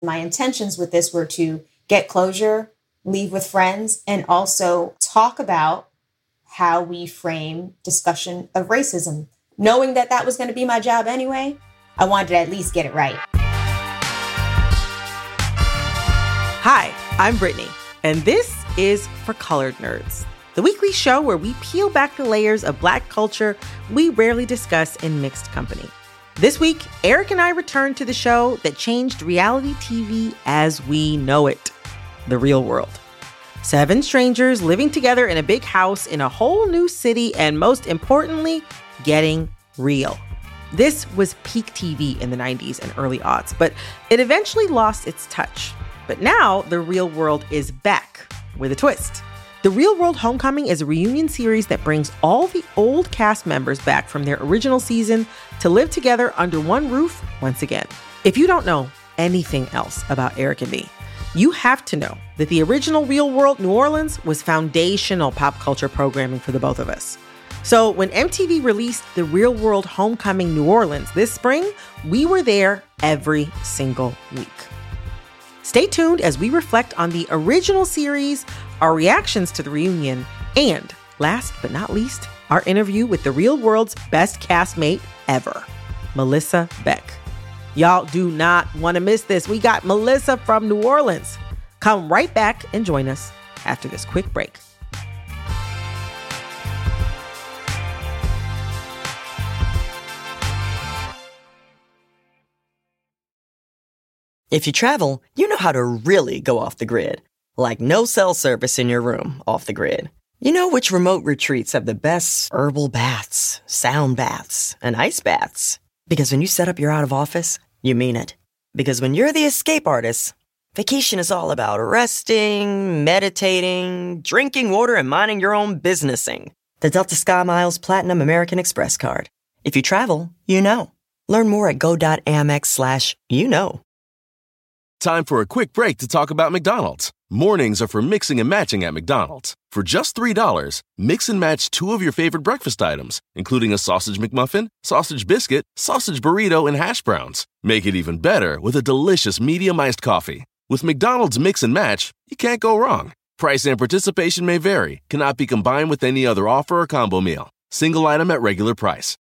My intentions with this were to get closure, leave with friends, and also talk about how we frame discussion of racism. Knowing that that was going to be my job anyway, I wanted to at least get it right. Hi, I'm Brittany, and this is For Colored Nerds, the weekly show where we peel back the layers of Black culture we rarely discuss in mixed company. This week, Eric and I return to the show that changed reality TV as we know it, The Real World. 7 strangers living together in a big house in a whole new city, and most importantly, getting real. This was peak TV in the 90s and early aughts, but it eventually lost its touch. But now, The Real World is back with a twist. The Real World Homecoming is a reunion series that brings all the old cast members back from their original season to live together under one roof once again. If you don't know anything else about Eric and me, you have to know that the original Real World New Orleans was foundational pop culture programming for the both of us. So when MTV released The Real World Homecoming New Orleans this spring, we were there every single week. Stay tuned as we reflect on the original series, our reactions to the reunion, and last but not least, our interview with The Real World's best castmate ever, Melissa Beck. Y'all do not want to miss this. We got Melissa from New Orleans. Come right back and join us after this quick break. If you travel, you know how to really go off the grid. Like no cell service in your room off the grid. You know which remote retreats have the best herbal baths, sound baths, and ice baths. Because when you set up your out of office, you mean it. Because when you're the escape artist, vacation is all about resting, meditating, drinking water, and minding your own businessing. The Delta SkyMiles Platinum American Express card. If you travel, you know. Learn more at go.amex/you-know. Time for a quick break to talk about McDonald's. Mornings are for mixing and matching at McDonald's. For just $3, mix and match 2 of your favorite breakfast items, including a sausage McMuffin, sausage biscuit, sausage burrito, and hash browns. Make it even better with a delicious medium iced coffee. With McDonald's Mix and Match, you can't go wrong. Price and participation may vary. Cannot be combined with any other offer or combo meal. Single item at regular price.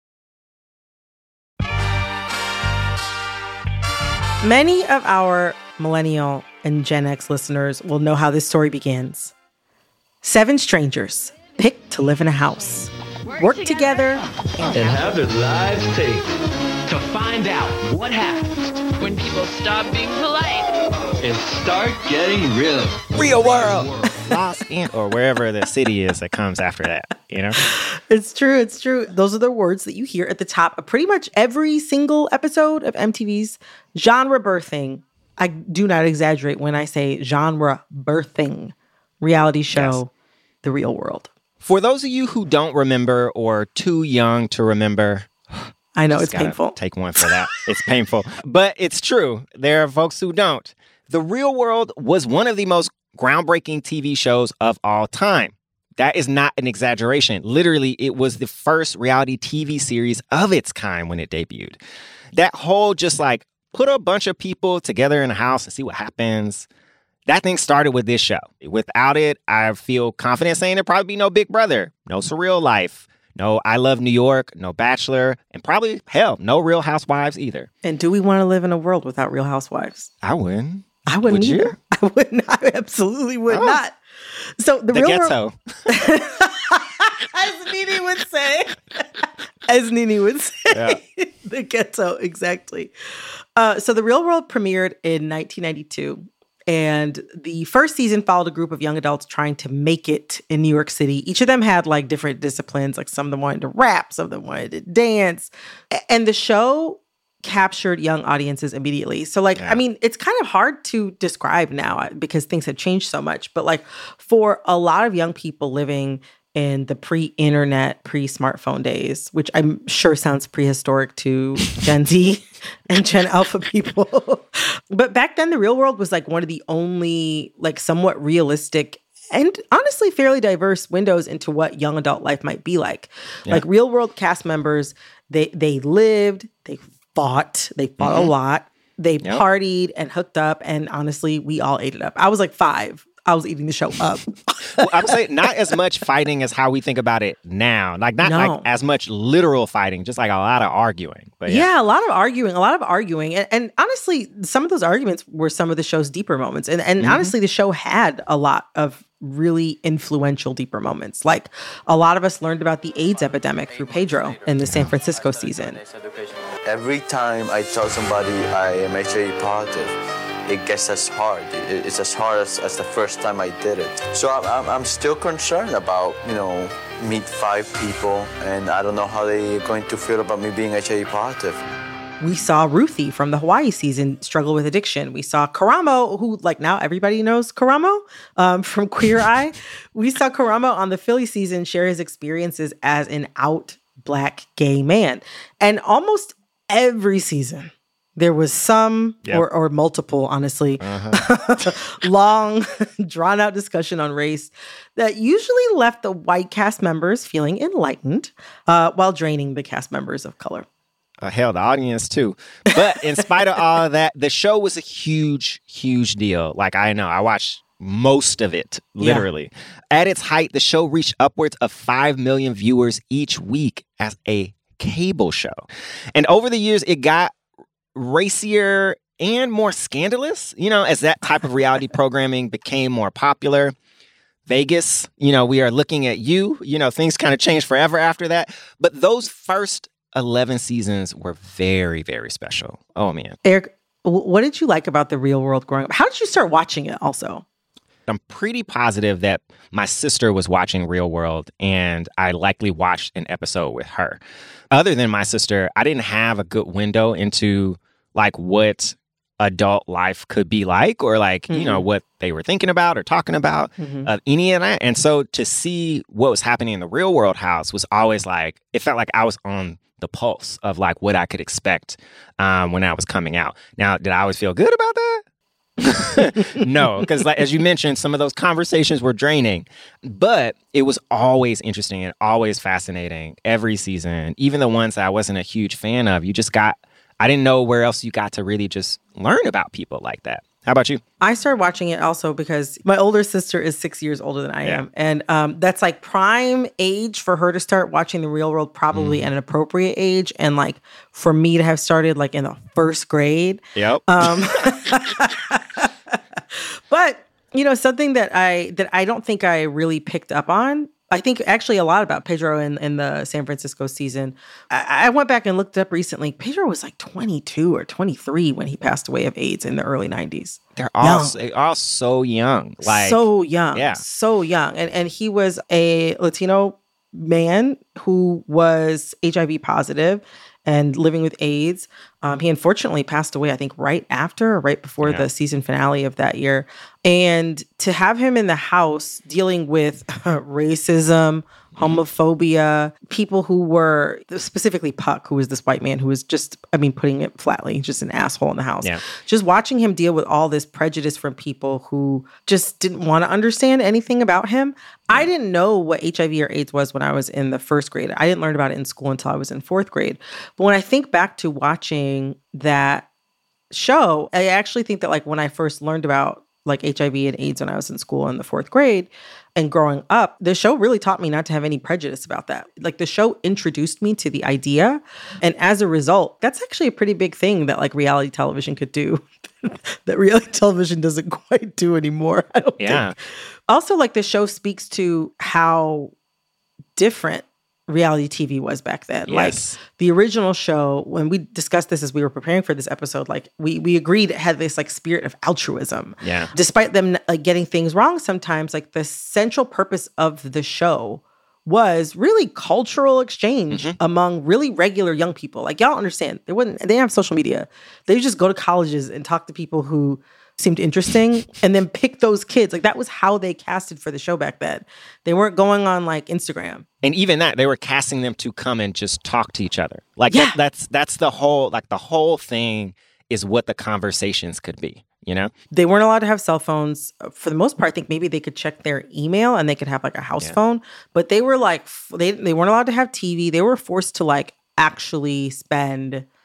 Many of our millennial and Gen X listeners will know how this story begins. 7 strangers picked to live in a house, work together, and have their lives taped to find out what happens when people stop being polite and start getting real. Real world. Lost in, or wherever the city is that comes after that, you know? It's true. It's true. Those are the words that you hear at the top of pretty much every single episode of MTV's genre birthing. I do not exaggerate when I say genre birthing reality show, yes. The Real World. For those of you who don't remember or too young to remember, I know it's painful. Take one for that. It's painful, but it's true. There are folks who don't. The Real World was one of the most groundbreaking TV shows of all time. That is not an exaggeration. Literally, it was the first reality TV series of its kind when it debuted. That whole just like put a bunch of people together in a house and see what happens. That thing started with this show. Without it, I feel confident saying there'd probably be no Big Brother, no Surreal Life, no I Love New York, no Bachelor, and probably, hell, no Real Housewives either. And do we want to live in a world without Real Housewives? I wouldn't. I wouldn't Would either. You? I wouldn't. I absolutely would not. So the Real ghetto. As Nene would say. As Nene would say. Yeah. The ghetto, exactly. So The Real World premiered in 1992. And the first season followed a group of young adults trying to make it in New York City. Each of them had like different disciplines. Like some of them wanted to rap, some of them wanted to dance. And the show captured young audiences immediately. So like, yeah. I mean, it's kind of hard to describe now because things have changed so much. But like for a lot of young people living in the pre-internet, pre-smartphone days, which I'm sure sounds prehistoric to Gen Z and Gen Alpha people. But back then, The Real World was like one of the only like somewhat realistic and honestly fairly diverse windows into what young adult life might be like. Yeah. Like Real World cast members, they lived, they fought a lot. They partied and hooked up, and honestly, we all ate it up. I was like 5. I was eating the show up. Well, I would say not as much fighting as how we think about it now. Like not like as much literal fighting, just like a lot of arguing. But yeah, a lot of arguing. And honestly, some of those arguments were some of the show's deeper moments. And honestly, the show had a lot of really influential deeper moments. Like a lot of us learned about the AIDS epidemic through Pedro in the San Francisco season. Every time I tell somebody I am HIV positive, it gets as hard. It's as hard as the first time I did it. So I'm still concerned about, meet 5 people, and I don't know how they're going to feel about me being HIV positive. We saw Ruthie from the Hawaii season struggle with addiction. We saw Karamo, who now everybody knows Karamo from Queer Eye. We saw Karamo on the Philly season share his experiences as an out Black gay man. And almost every season, there was some or multiple, honestly, long, drawn-out discussion on race that usually left the white cast members feeling enlightened while draining the cast members of color. Hell, the audience too. But in spite of all of that, the show was a huge, huge deal. Like, I know, I watched most of it, literally. Yeah. At its height, the show reached upwards of 5 million viewers each week as a cable show. And over the years, it got racier and more scandalous, as that type of reality programming became more popular. Vegas, we are looking at you. Things kind of changed forever after that. But those first 11 seasons were very, very special. Oh, man. Eric, what did you like about The Real World growing up? How did you start watching it also? I'm pretty positive that my sister was watching Real World, and I likely watched an episode with her. Other than my sister, I didn't have a good window into like what adult life could be like, or like, what they were thinking about or talking about, any of that. And so to see what was happening in the Real World house was always like, it felt like I was on the pulse of like what I could expect when I was coming out. Now, did I always feel good about that? No, because like, as you mentioned, some of those conversations were draining, but it was always interesting and always fascinating every season. Even the ones that I wasn't a huge fan of, I didn't know where else you got to really just learn about people like that. How about you? I started watching it also because my older sister is 6 years older than I am. And that's like prime age for her to start watching The Real World, probably at an appropriate age. And like for me to have started like in the first grade. Yep. But, something that I don't think I really picked up on, I think actually a lot about Pedro in the San Francisco season. I went back and looked up recently. Pedro was like 22 or 23 when he passed away of AIDS in the early 90s. They're all so young. Like, so young. Yeah. So young. And he was a Latino man who was HIV positive and living with AIDS. He unfortunately passed away, I think, right before the season finale of that year. And to have him in the house dealing with racism, homophobia, people who were, specifically Puck, who was this white man who was just, putting it flatly, just an asshole in the house. Yeah. Just watching him deal with all this prejudice from people who just didn't want to understand anything about him. I didn't know what HIV or AIDS was when I was in the first grade. I didn't learn about it in school until I was in 4th grade. But when I think back to watching that show, I actually think that like when I first learned about like HIV and AIDS when I was in school in the 4th grade and growing up, the show really taught me not to have any prejudice about that. Like the show introduced me to the idea. And as a result, that's actually a pretty big thing that like reality television could do that reality television doesn't quite do anymore, I don't think. Also, like the show speaks to how different reality TV was back then. Yes. Like the original show, when we discussed this as we were preparing for this episode, like we agreed it had this like spirit of altruism. Yeah. Despite them like getting things wrong sometimes, like the central purpose of the show was really cultural exchange among really regular young people. Like y'all understand, they didn't have social media. They would just go to colleges and talk to people who seemed interesting and then pick those kids. Like that was how they casted for the show back then. They weren't going on like Instagram. And even that, they were casting them to come and just talk to each other. Like that's the whole, like the whole thing is what the conversations could be, They weren't allowed to have cell phones. For the most part, I think maybe they could check their email and they could have like a house phone. But they were like, they weren't allowed to have TV. They were forced to like actually spend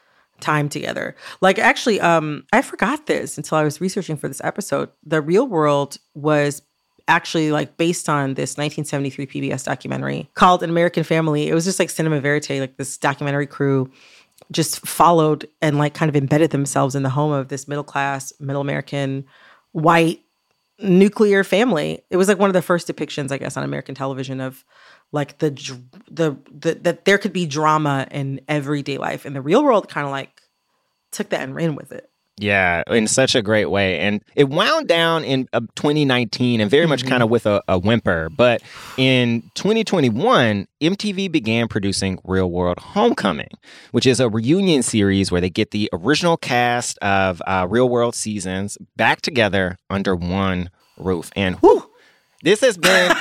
time together. Like, actually, I forgot this until I was researching for this episode. The Real World was actually like based on this 1973 PBS documentary called An American Family. It was just like cinema verite, like this documentary crew just followed and like kind of embedded themselves in the home of this middle class, middle American, white, nuclear family. It was like one of the first depictions, I guess, on American television of like the that there could be drama in everyday life. And The Real World kind of like took that and ran with it. Yeah, in such a great way. And it wound down in 2019 and very much kind of with a whimper. But in 2021, MTV began producing Real World Homecoming, which is a reunion series where they get the original cast of Real World seasons back together under one roof. And this has been,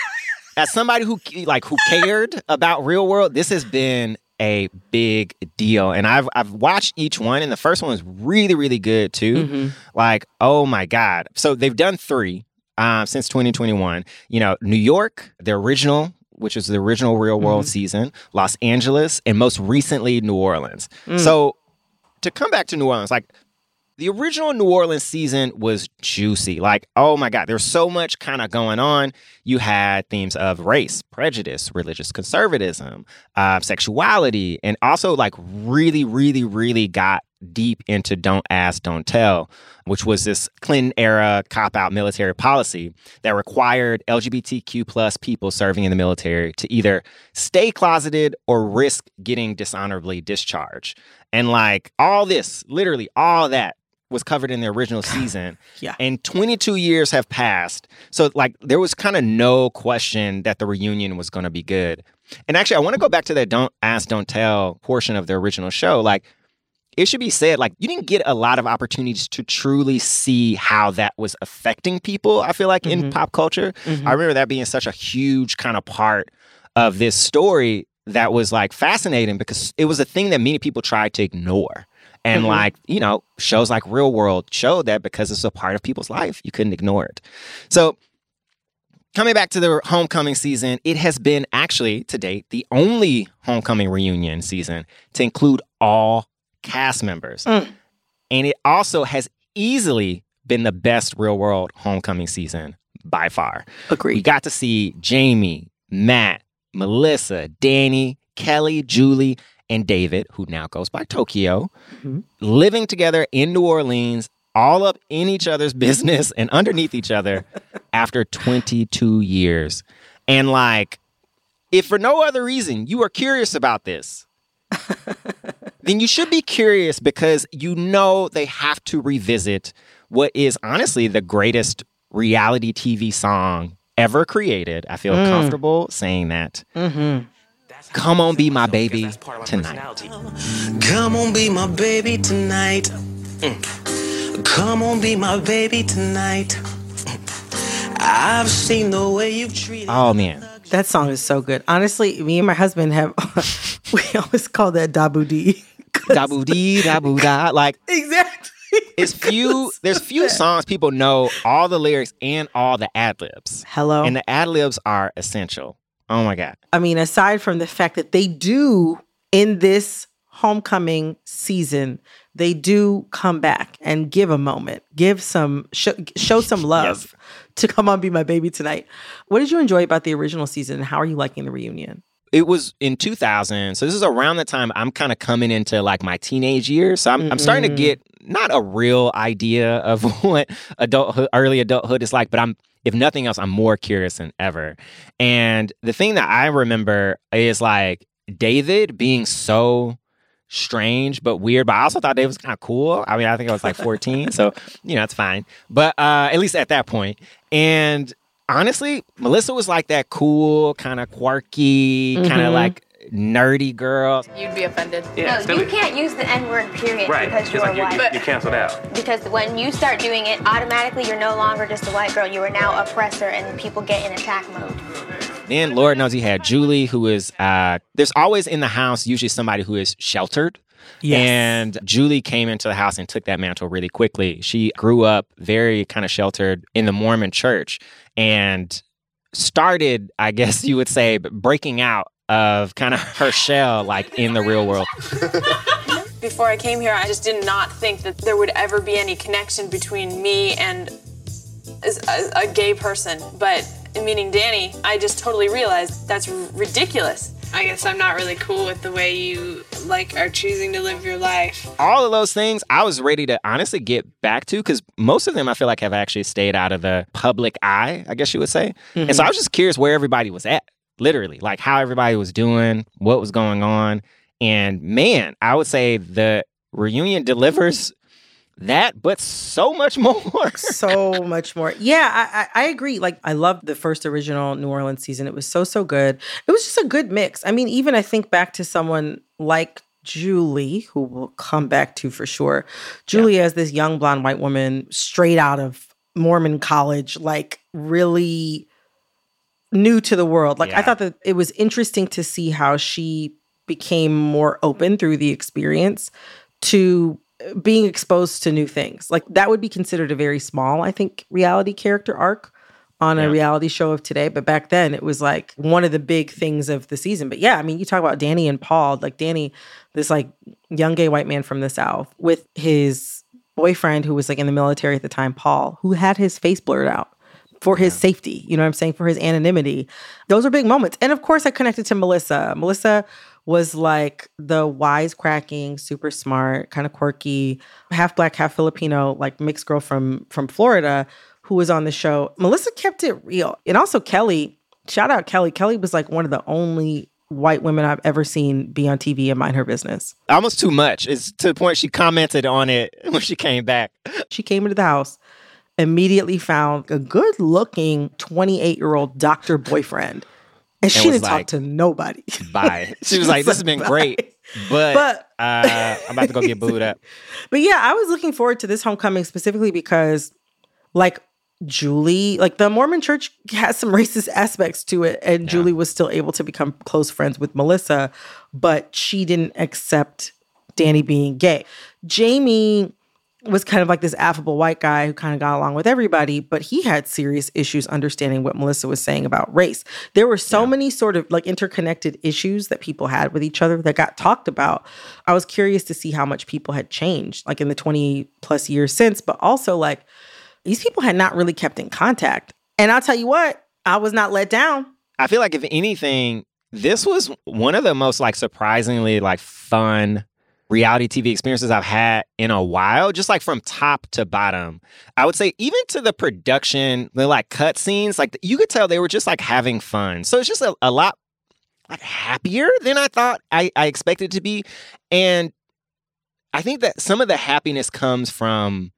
as somebody who cared about Real World, this has been a big deal. And I've watched each one, and the first one was really, really good too. Like, oh my God. So they've done 3 since 2021. You know, New York, the original, which is the original Real World season, Los Angeles, and most recently New Orleans. So to come back to New Orleans, like the original New Orleans season was juicy. Like, oh my God, there's so much kind of going on. You had themes of race, prejudice, religious conservatism, sexuality, and also like really, really, really got deep into Don't Ask, Don't Tell, which was this Clinton era cop-out military policy that required LGBTQ plus people serving in the military to either stay closeted or risk getting dishonorably discharged. And like all this, literally all that, was covered in the original season. Yeah. And 22 years have passed. So like there was kind of no question that the reunion was going to be good. And actually, I want to go back to that Don't Ask, Don't Tell portion of the original show. Like it should be said, like you didn't get a lot of opportunities to truly see how that was affecting people, I feel like, in pop culture. I remember that being such a huge kind of part of this story that was like fascinating because it was a thing that many people tried to ignore. And like, you know, shows like Real World showed that because it's a part of people's life, you couldn't ignore it. So coming back to the Homecoming season, it has been actually to date the only Homecoming reunion season to include all cast members. And it also has easily been the best Real World Homecoming season by far. Agreed. We got to see Jamie, Matt, Melissa, Danny, Kelly, Julie, and David, who now goes by Tokyo, living together in New Orleans, all up in each other's business and underneath each other after 22 years. And like, if for no other reason you are curious about this, then you should be curious because you know they have to revisit what is honestly the greatest reality TV song ever created. I feel comfortable saying that. Come on, be my baby tonight. Come on, be my baby tonight. Come on, be my baby tonight. I've seen the way you've treated. Oh, man. That song is so good. Honestly, me and my husband have, we always call that Dabu Dee. Dabu Dee, Dabu Da. Like, exactly. There's few songs people know all the lyrics and all the ad-libs. Hello. And the ad-libs are essential. Oh my God. I mean, aside from the fact that they do in this Homecoming season, they do come back and give a moment, give some, show some love to Come On Be My Baby Tonight. What did you enjoy about the original season and how are you liking the reunion? It was in 2000. So this is around the time I'm kind of coming into like my teenage years. So I'm starting to get not a real idea of what early adulthood is like, but if nothing else, I'm more curious than ever. And the thing that I remember is like David being so strange but weird, but I also thought David was kind of cool. I mean, I think I was like 14, so, you know, it's fine. But at least at that point. And honestly, Melissa was like that cool, kind of quirky, kind of like nerdy girl. You'd be offended. Yeah, no, you can't use the N-word, period, because you're white. You're canceled out. Because when you start doing it, automatically you're no longer just a white girl. You are now oppressor, and people get in attack mode. Then Lord knows he had Julie, who is, there's always in the house usually somebody who is sheltered. Yes. And Julie came into the house and took that mantle really quickly. She grew up very kind of sheltered in the Mormon church and started, I guess you would say, breaking out of kind of her shell, like in the real world. Before I came here, I just did not think that there would ever be any connection between me and a gay person. But meeting Danny, I just totally realized that's ridiculous. I guess I'm not really cool with the way you, are choosing to live your life. All of those things I was ready to honestly get back to, because most of them I feel like have actually stayed out of the public eye, I guess you would say. Mm-hmm. And so I was just curious where everybody was at, literally, like how everybody was doing, what was going on. And man, I would say the reunion delivers that, but so much more. So much more. Yeah, I agree. I loved the first original New Orleans season. It was so good. It was just a good mix. I mean, even I think back to someone like Julie, who we'll come back to for sure. Julie as this young blonde white woman straight out of Mormon college, really new to the world. I thought that it was interesting to see how she became more open through the experience to being exposed to new things. That would be considered a very small, I think, reality character arc on a reality show of today. But back then it was one of the big things of the season. But yeah, I mean, you talk about Danny and Paul, Danny, this young gay white man from the South with his boyfriend who was in the military at the time, Paul, who had his face blurred out for his safety, you know what I'm saying? For his anonymity. Those are big moments. And of course I connected to Melissa. Melissa was the wisecracking, super smart, kind of quirky, half Black, half Filipino, mixed girl from Florida who was on the show. Melissa kept it real. And also Kelly, shout out Kelly. Kelly was one of the only white women I've ever seen be on TV and mind her business. Almost too much. It's to the point she commented on it when she came back. She came into the house, immediately found a good-looking 28-year-old doctor boyfriend. And she didn't talk to nobody. Bye. She was like, this has been great, but I'm about to go get booed up. But yeah, I was looking forward to this homecoming specifically because, Julie, the Mormon church has some racist aspects to it. And Julie was still able to become close friends with Melissa, but she didn't accept Danny being gay. Jamie was kind of this affable white guy who kind of got along with everybody, but he had serious issues understanding what Melissa was saying about race. There were so many sort of interconnected issues that people had with each other that got talked about. I was curious to see how much people had changed, in the 20 plus years since, but also these people had not really kept in contact. And I'll tell you what, I was not let down. I feel like if anything, this was one of the most surprisingly fun reality TV experiences I've had in a while, just from top to bottom. I would say even to the production, the cut scenes, you could tell they were just having fun. So it's just a lot happier than I thought I expected it to be. And I think that some of the happiness comes from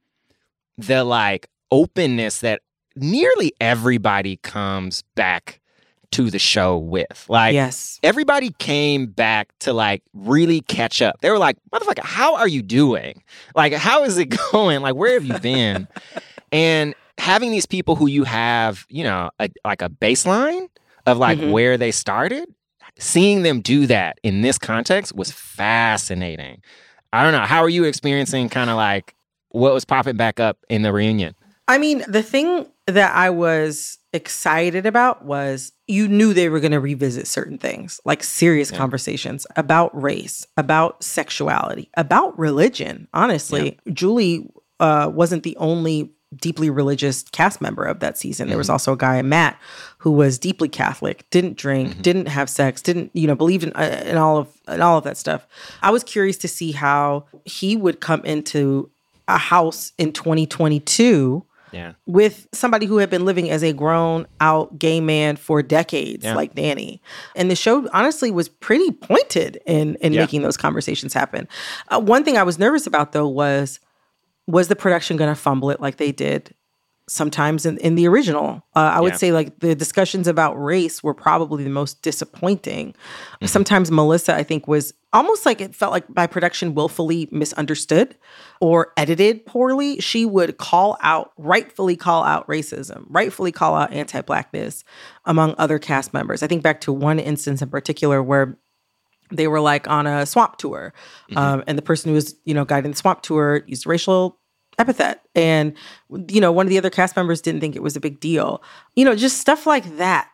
the openness that nearly everybody comes back to the show with. Yes. Everybody came back to really catch up. They were like, motherfucker, how are you doing? How is it going? Where have you been? And having these people who you have, a baseline of where they started, seeing them do that in this context was fascinating. I don't know. How are you experiencing kind of what was popping back up in the reunion? I mean, the thing that I was excited about was you knew they were going to revisit certain things, serious conversations about race, about sexuality, about religion. Honestly, Julie wasn't the only deeply religious cast member of that season. There was also a guy, Matt, who was deeply Catholic, didn't drink, didn't have sex, didn't, believed in all of that stuff. I was curious to see how he would come into a house in 2022 with somebody who had been living as a grown out gay man for decades, like Danny. And the show honestly was pretty pointed in making those conversations happen. One thing I was nervous about though was the production going to fumble it like they did sometimes in the original? I would say the discussions about race were probably the most disappointing. Sometimes Melissa, I think, was almost it felt like by production willfully misunderstood or edited poorly. She would rightfully call out racism, rightfully call out anti-Blackness among other cast members. I think back to one instance in particular where they were on a swamp tour and the person who was, guiding the swamp tour used a racial epithet. And, one of the other cast members didn't think it was a big deal. Just stuff like that.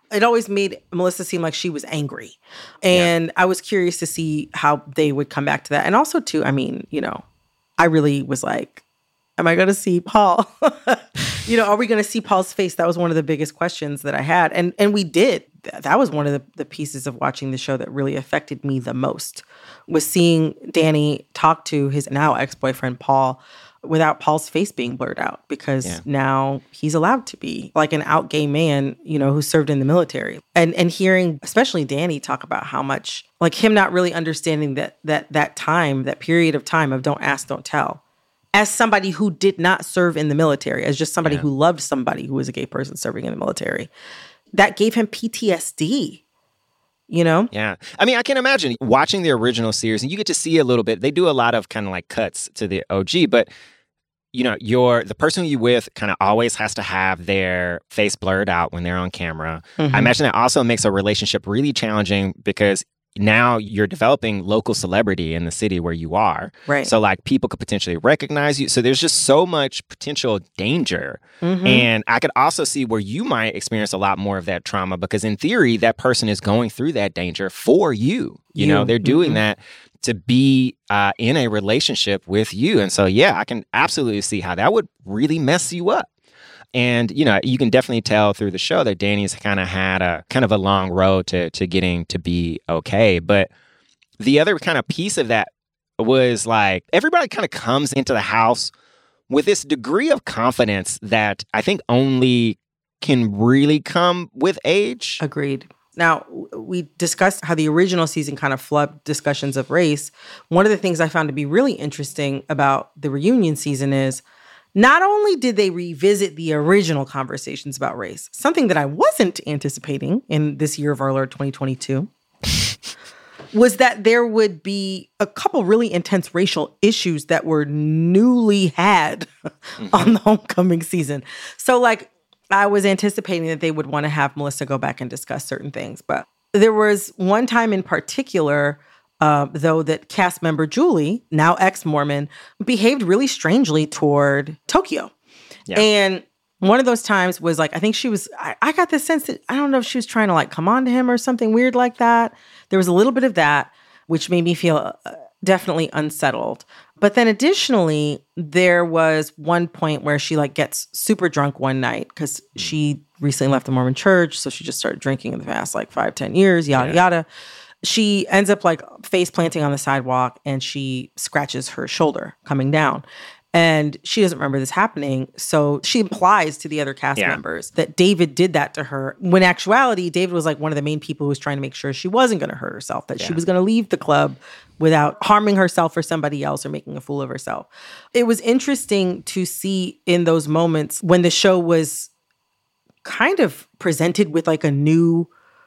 it always made Melissa seem like she was angry. And I was curious to see how they would come back to that. And also, too, I mean, you know, I really was like, am I going to see Paul? You know, are we going to see Paul's face? That was one of the biggest questions that I had. And we did. That was one of the pieces of watching the show that really affected me the most, was seeing Danny talk to his now ex-boyfriend, Paul, without Paul's face being blurred out, because now he's allowed to be like an out gay man, you know, who served in the military. And hearing especially Danny talk about how much, like, him not really understanding that time, that period of time of don't ask, don't tell, as somebody who did not serve in the military, as just somebody who loved somebody who was a gay person serving in the military, that gave him PTSD. You know? Yeah. I mean, I can imagine watching the original series, and you get to see a little bit. They do a lot of kind of like cuts to the OG, but you know, the person you with kind of always has to have their face blurred out when they're on camera. I imagine that also makes a relationship really challenging, because now you're developing local celebrity in the city where you are. Right. So like people could potentially recognize you. So there's just so much potential danger. And I could also see where you might experience a lot more of that trauma, because in theory, that person is going through that danger for you. You know, they're doing that to be in a relationship with you. And so, yeah, I can absolutely see how that would really mess you up. And, you know, you can definitely tell through the show that Danny's kind of had a long road to getting to be okay. But the other kind of piece of that was like, everybody kind of comes into the house with this degree of confidence that I think only can really come with age. Agreed. Now, we discussed how the original season kind of flubbed discussions of race. One of the things I found to be really interesting about the reunion season is not only did they revisit the original conversations about race, something that I wasn't anticipating in this year of our Lord 2022, was that there would be a couple really intense racial issues that were newly had on the homecoming season. So, like, I was anticipating that they would want to have Melissa go back and discuss certain things. But there was one time in particular, though, that cast member Julie, now ex-Mormon, behaved really strangely toward Tokyo. Yeah. And one of those times was like, I think she was, I got the sense that, I don't know if she was trying to like come on to him or something weird like that. There was a little bit of that, which made me feel definitely unsettled. But then additionally, there was one point where she like gets super drunk one night because she recently left the Mormon church. So she just started drinking in the past like 5-10 years, yada, yada. She ends up like face planting on the sidewalk and she scratches her shoulder coming down. And she doesn't remember this happening. So she implies to the other cast members that David did that to her. When in actuality, David was like one of the main people who was trying to make sure she wasn't going to hurt herself, that she was going to leave the club without harming herself or somebody else or making a fool of herself. It was interesting to see in those moments when the show was kind of presented with like a new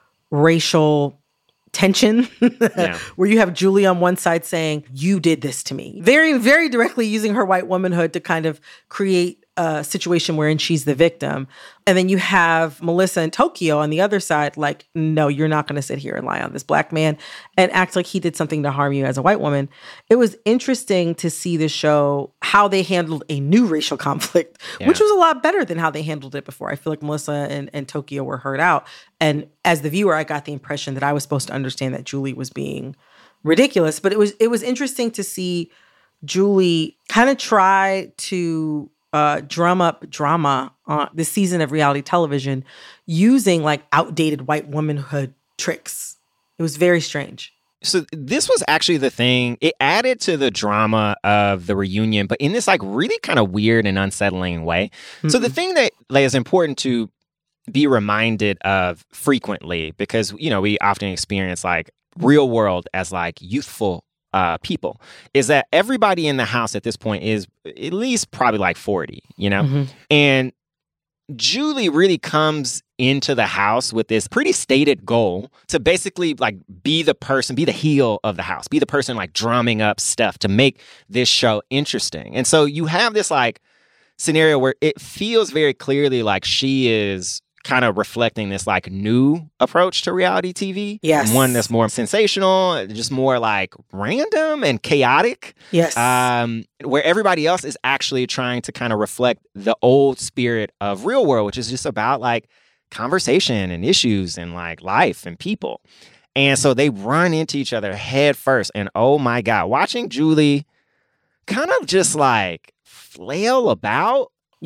racial tension where you have Julie on one side saying, you did this to me. Very, very directly using her white womanhood to kind of create a situation wherein she's the victim. And then you have Melissa and Tokyo on the other side, like, no, you're not going to sit here and lie on this black man and act like he did something to harm you as a white woman. It was interesting to see the show, how they handled a new racial conflict, which was a lot better than how they handled it before. I feel like Melissa and Tokyo were heard out. And as the viewer, I got the impression that I was supposed to understand that Julie was being ridiculous. But it was interesting to see Julie kind of try to drum up drama on this season of reality television using like outdated white womanhood tricks. It was very strange. So this was actually the thing. It added to the drama of the reunion, but in this like really kind of weird and unsettling way. Mm-hmm. So the thing that like, is important to be reminded of frequently, because, you know, we often experience like real world as like youthful people, is that everybody in the house at this point is at least probably like 40, you know? Mm-hmm. And Julie really comes into the house with this pretty stated goal to basically like be the person, be the heel of the house, be the person like drumming up stuff to make this show interesting. And so you have this like scenario where it feels very clearly like she is kind of reflecting this like new approach to reality TV. Yes. One that's more sensational, just more like random and chaotic. Yes. Where everybody else is actually trying to kind of reflect the old spirit of Real World, which is just about like conversation and issues and like life and people. And so they run into each other head first. And oh my God, watching Julie kind of just like flail about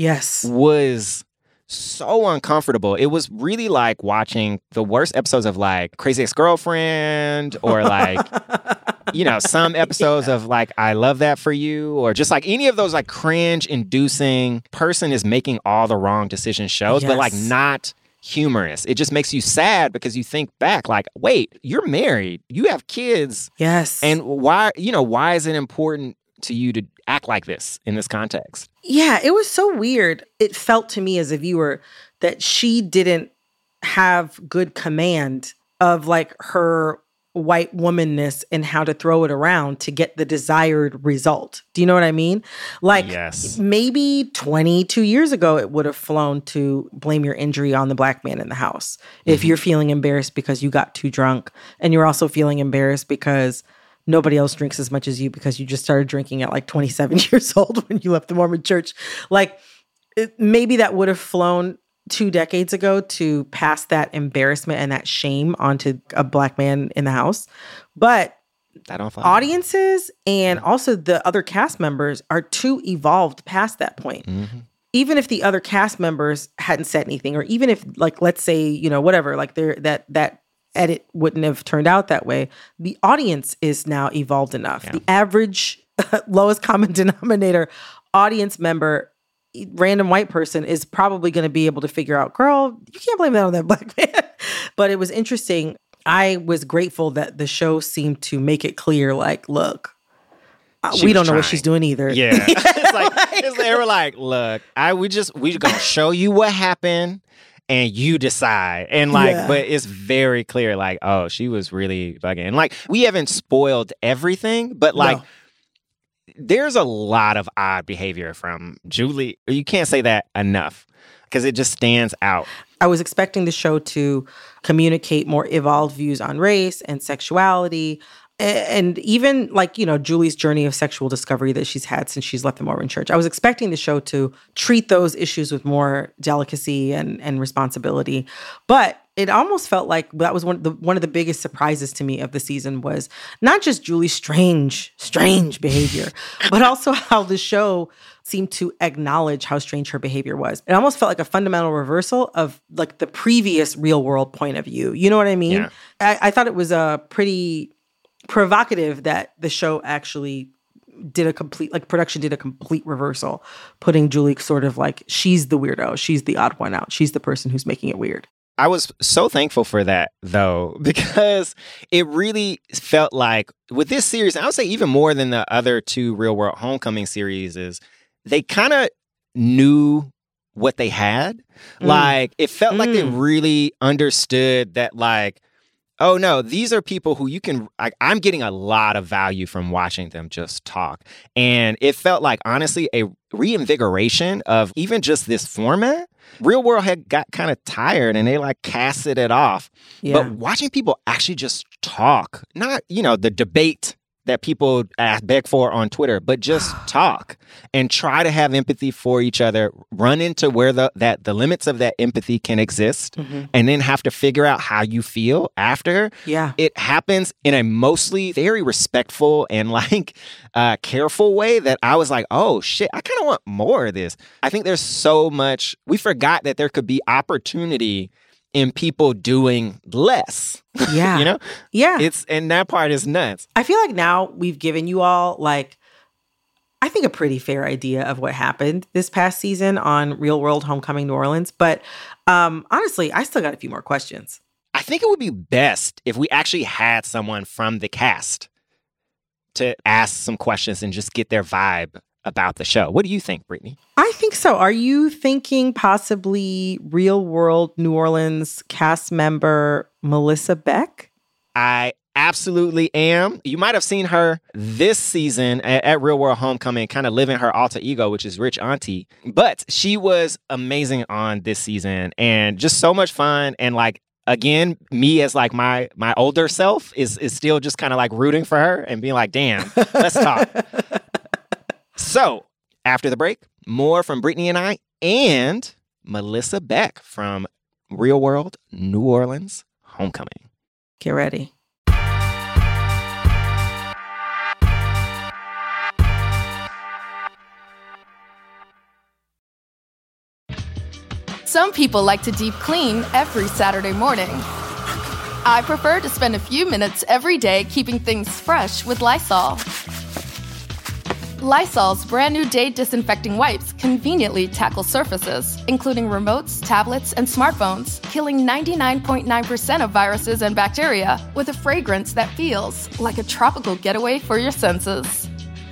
was so uncomfortable. It was really like watching the worst episodes of like Crazy Ex-Girlfriend or like, you know, some episodes of like I Love That For You, or just like any of those like cringe-inducing person is making all the wrong decisions shows, but like not humorous. It just makes you sad because you think back like, wait, you're married, you have kids. Yes. And why is it important to you to act like this in this context? Yeah, it was so weird. It felt to me as a viewer that she didn't have good command of like her white womanness and how to throw it around to get the desired result. Do you know what I mean? Like maybe 22 years ago, it would have flown to blame your injury on the black man in the house. If you're feeling embarrassed because you got too drunk, and you're also feeling embarrassed because nobody else drinks as much as you because you just started drinking at like 27 years old when you left the Mormon church. Like maybe that would have flown 2 decades ago to pass that embarrassment and that shame onto a black man in the house. But audiences and also the other cast members are too evolved past that point. Even if the other cast members hadn't said anything, or even if like, let's say, you know, whatever, like that edit wouldn't have turned out that way, the audience is now evolved enough. The average lowest common denominator audience member, random white person, is probably going to be able to figure out, girl, you can't blame that on that black man. But it was interesting. I was grateful that the show seemed to make it clear, like, look, we don't know what she's doing either. Yeah. They were like, look, we gonna show you what happened and you decide. And like, but it's very clear, like, oh, she was really bugging. And like, we haven't spoiled everything, but like, there's a lot of odd behavior from Julie. You can't say that enough because it just stands out. I was expecting the show to communicate more evolved views on race and sexuality, and even like, you know, Julie's journey of sexual discovery that she's had since she's left the Mormon church. I was expecting the show to treat those issues with more delicacy and responsibility. But it almost felt like that was one of the biggest surprises to me of the season, was not just Julie's strange behavior, but also how the show seemed to acknowledge how strange her behavior was. It almost felt like a fundamental reversal of like the previous real world point of view. You know what I mean? Yeah. I thought it was pretty provocative that the show actually production did a complete reversal, putting Julie sort of like, she's the weirdo. She's the odd one out. She's the person who's making it weird. I was so thankful for that, though, because it really felt like with this series, I would say even more than the other 2 Real World Homecoming series, is they kind of knew what they had. Like, it felt like they really understood that, like, oh, no, these are people who you can, I'm getting a lot of value from watching them just talk. And it felt like, honestly, a reinvigoration of even just this format. Real World had got kind of tired and they like casted it off. Yeah. But watching people actually just talk, not, you know, the debate that people beg for on Twitter, but just talk and try to have empathy for each other, run into where the limits of that empathy can exist, and then have to figure out how you feel after. Yeah. It happens in a mostly very respectful and like careful way that I was like, oh shit, I kind of want more of this. I think there's so much, we forgot that there could be opportunity in people doing less. Yeah. You know? Yeah. And that part is nuts. I feel like now we've given you all like, I think a pretty fair idea of what happened this past season on Real World Homecoming New Orleans. But honestly, I still got a few more questions. I think it would be best if we actually had someone from the cast to ask some questions and just get their vibe about the show. What do you think, Brittany? I think so. Are you thinking possibly Real World New Orleans cast member Melissa Beck? I absolutely am. You might have seen her this season at Real World Homecoming, kind of living her alter ego, which is Rich Auntie. But she was amazing on this season and just so much fun. And like, again, me as like my older self is still just kind of like rooting for her and being like, damn, let's talk. So, after the break, more from Brittany and I and Melissa Beck from Real World New Orleans Homecoming. Get ready. Some people like to deep clean every Saturday morning. I prefer to spend a few minutes every day keeping things fresh with Lysol. Lysol's brand new day disinfecting wipes conveniently tackle surfaces, including remotes, tablets, and smartphones, killing 99.9% of viruses and bacteria with a fragrance that feels like a tropical getaway for your senses.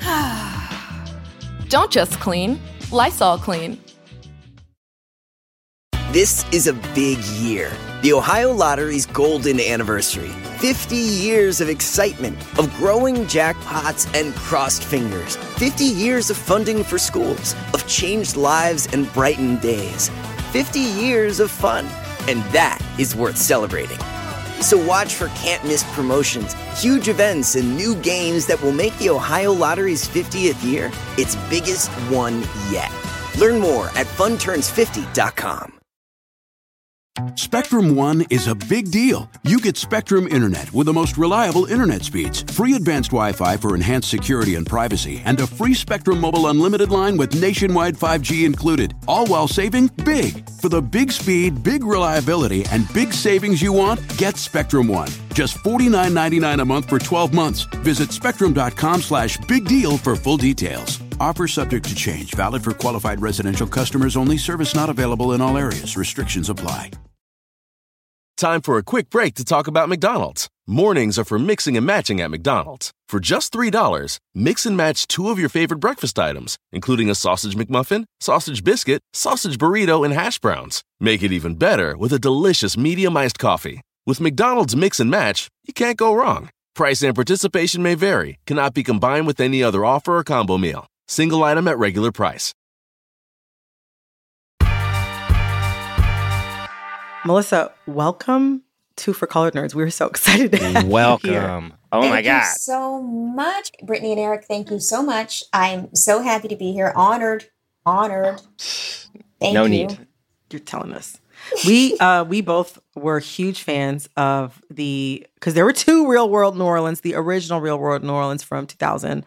Don't just clean, Lysol clean. This is a big year. The Ohio Lottery's golden anniversary. 50 years of excitement, of growing jackpots and crossed fingers. 50 years of funding for schools, of changed lives and brightened days. 50 years of fun, and that is worth celebrating. So watch for can't-miss promotions, huge events, and new games that will make the Ohio Lottery's 50th year its biggest one yet. Learn more at funturns50.com. Spectrum One is a big deal. You get Spectrum Internet with the most reliable internet speeds, free advanced Wi-Fi for enhanced security and privacy, and a free Spectrum Mobile Unlimited line with nationwide 5G included, all while saving big. For the big speed, big reliability, and big savings you want, get Spectrum One. Just $49.99 a month for 12 months. Visit spectrum.com/big deal for full details. Offer subject to change. Valid for qualified residential customers only. Service not available in all areas. Restrictions apply. Time for a quick break to talk about McDonald's. Mornings are for mixing and matching at McDonald's. For just $3, mix and match 2 of your favorite breakfast items, including a sausage McMuffin, sausage biscuit, sausage burrito, and hash browns. Make it even better with a delicious medium iced coffee. With McDonald's Mix and Match, you can't go wrong. Price and participation may vary. Cannot be combined with any other offer or combo meal. Single item at regular price. Melissa, welcome to For Colored Nerds. We're so excited to have Welcome. you here. Oh my God. Thank you so much, Brittany and Eric. Thank you so much. I'm so happy to be here. Honored. Thank no you. need. You're telling us. We both were huge fans of because there were 2 Real World New Orleans, the original Real World New Orleans from 2000.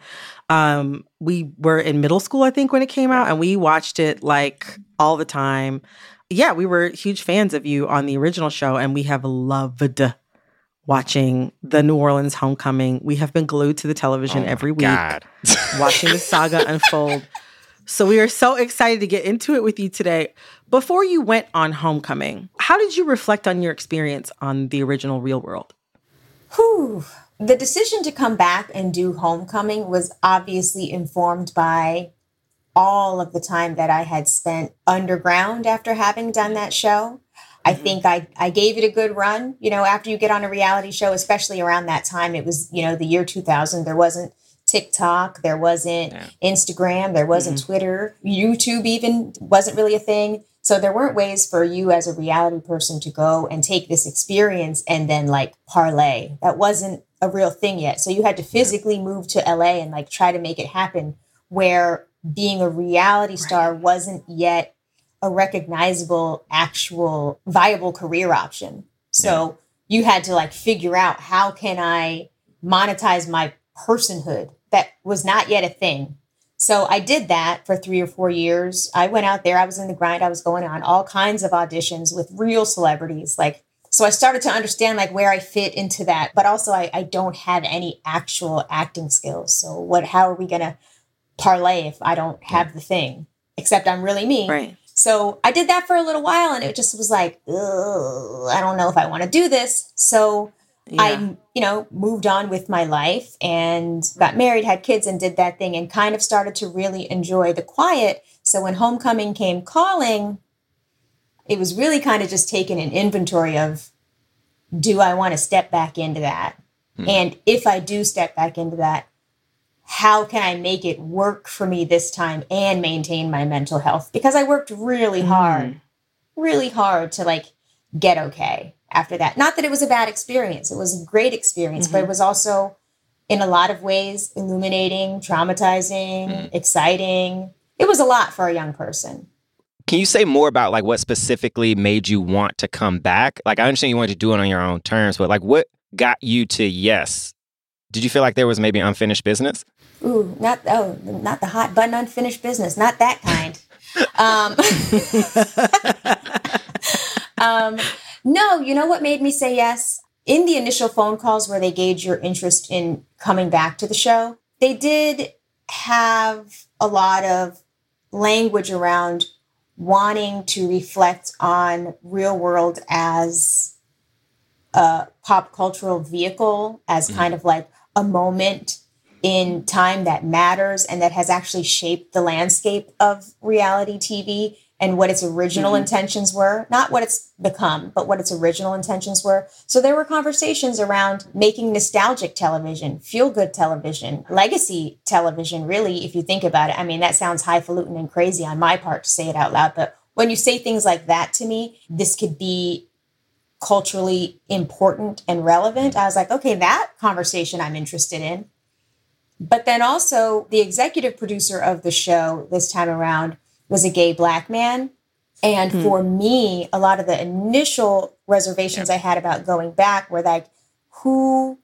We were in middle school, I think, when it came out, and we watched it like all the time. Yeah, we were huge fans of you on the original show, and we have loved watching the New Orleans Homecoming. We have been glued to the television every week, watching the saga unfold. So we are so excited to get into it with you today. Before you went on Homecoming, how did you reflect on your experience on the original Real World? The decision to come back and do Homecoming was obviously informed by all of the time that I had spent underground after having done that show. I think I gave it a good run. You know, after you get on a reality show, especially around that time, it was, the year 2000. There wasn't TikTok, there wasn't Instagram, there wasn't Twitter, YouTube even wasn't really a thing. So there weren't ways for you as a reality person to go and take this experience and then like parlay. That wasn't a real thing yet. So you had to physically move to LA and like try to make it happen, where being a reality star wasn't yet a recognizable, actual, viable career option. So you had to like figure out, how can I monetize my personhood? That was not yet a thing. So I did that for 3 or 4 years. I went out there, I was in the grind, I was going on all kinds of auditions with real celebrities. So I started to understand like where I fit into that, but also I don't have any actual acting skills. So how are we going to parlay if I don't have the thing, except I'm really me. Right. So I did that for a little while, and it just was like, I don't know if I want to do this. So I, moved on with my life and got married, had kids, and did that thing, and kind of started to really enjoy the quiet. So when Homecoming came calling, it was really kind of just taking an inventory of, do I want to step back into that? And if I do step back into that, how can I make it work for me this time and maintain my mental health? Because I worked really hard to like get okay after that. Not that it was a bad experience. It was a great experience, but it was also in a lot of ways illuminating, traumatizing, exciting. It was a lot for a young person. Can you say more about like what specifically made you want to come back? Like, I understand you wanted to do it on your own terms, but like what got you to yes? Did you feel like there was maybe unfinished business? Ooh, not the hot button unfinished business. Not that kind. No, you know what made me say yes? In the initial phone calls where they gauged your interest in coming back to the show, they did have a lot of language around wanting to reflect on Real World as a pop cultural vehicle, as kind of like a moment in time that matters and that has actually shaped the landscape of reality TV and what its original intentions were, not what it's become, but what its original intentions were. So there were conversations around making nostalgic television, feel-good television, legacy television, really, if you think about it. I mean, that sounds highfalutin and crazy on my part to say it out loud, but when you say things like that to me, this could be culturally important and relevant. I was like, okay, that conversation I'm interested in. But then also the executive producer of the show this time around was a gay Black man. And for me, a lot of the initial reservations I had about going back were like, who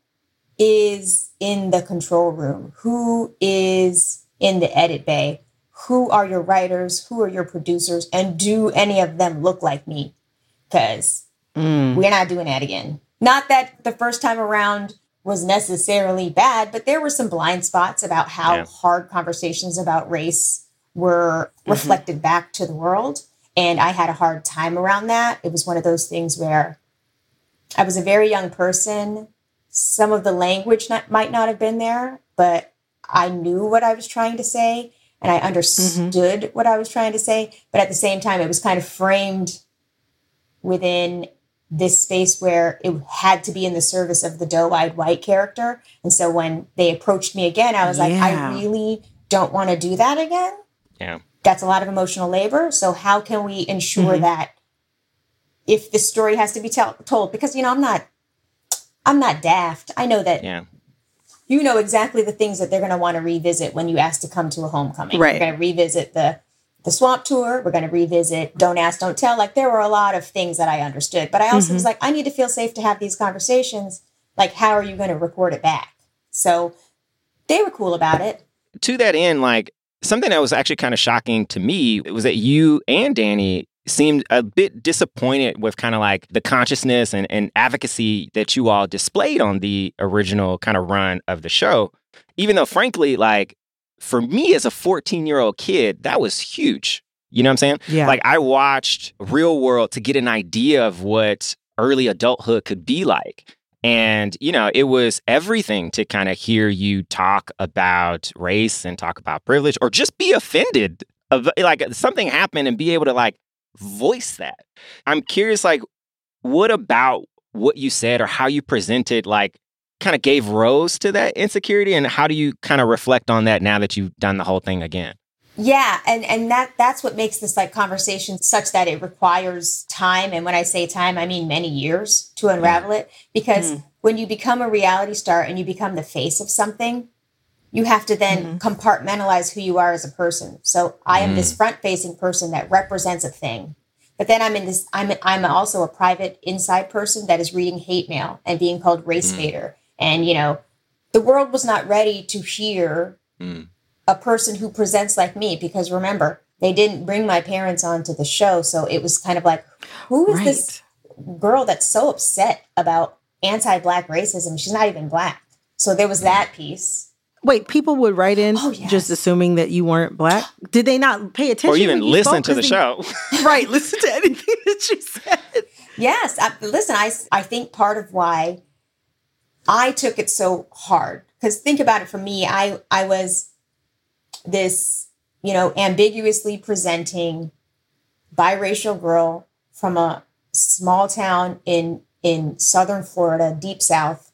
is in the control room? Who is in the edit bay? Who are your writers? Who are your producers? And do any of them look like me? Because we're not doing that again. Not that the first time around was necessarily bad, but there were some blind spots about how hard conversations about race were reflected back to the world. And I had a hard time around that. It was one of those things where I was a very young person. Some of the language might not have been there, but I knew what I was trying to say and I understood what I was trying to say. But at the same time, it was kind of framed within this space where it had to be in the service of the doe-eyed white character. And so when they approached me again, I was like, I really don't want to do that again. Yeah. That's a lot of emotional labor. So how can we ensure that if the story has to be told, because, you know, I'm not daft. I know that you know exactly the things that they're going to want to revisit when you ask to come to a homecoming. Right. We're going to revisit the swamp tour. We're going to revisit Don't Ask, Don't Tell. Like, there were a lot of things that I understood, but I also was like, I need to feel safe to have these conversations. Like, how are you going to record it back? So they were cool about it. To that end, like, something that was actually kind of shocking to me was that you and Danny seemed a bit disappointed with kind of like the consciousness and advocacy that you all displayed on the original kind of run of the show. Even though, frankly, like, for me as a 14-year-old kid, that was huge. You know what I'm saying? Yeah. Like, I watched Real World to get an idea of what early adulthood could be like. And, you know, it was everything to kind of hear you talk about race and talk about privilege or just be offended of like something happened and be able to like voice that. I'm curious, like, what about what you said or how you presented, like, kind of gave rose to that insecurity? And how do you kind of reflect on that now that you've done the whole thing again? Yeah. And that's what makes this like conversation such that it requires time. And when I say time, I mean many years to unravel it. Because when you become a reality star and you become the face of something, you have to then compartmentalize who you are as a person. So I am this front-facing person that represents a thing. But then I'm also a private inside person that is reading hate mail and being called race baiter. And, you know, the world was not ready to hear a person who presents like me, because remember, they didn't bring my parents onto the show. So it was kind of like, who is this girl that's so upset about anti-Black racism? She's not even Black. So there was that piece. Wait, people would write in just assuming that you weren't Black? Did they not pay attention? Or even listen to the show. Right, listen to anything that you said. Yes. Listen, I think part of why I took it so hard, because think about it, for me, I was this, you know, ambiguously presenting biracial girl from a small town in southern Florida, deep South.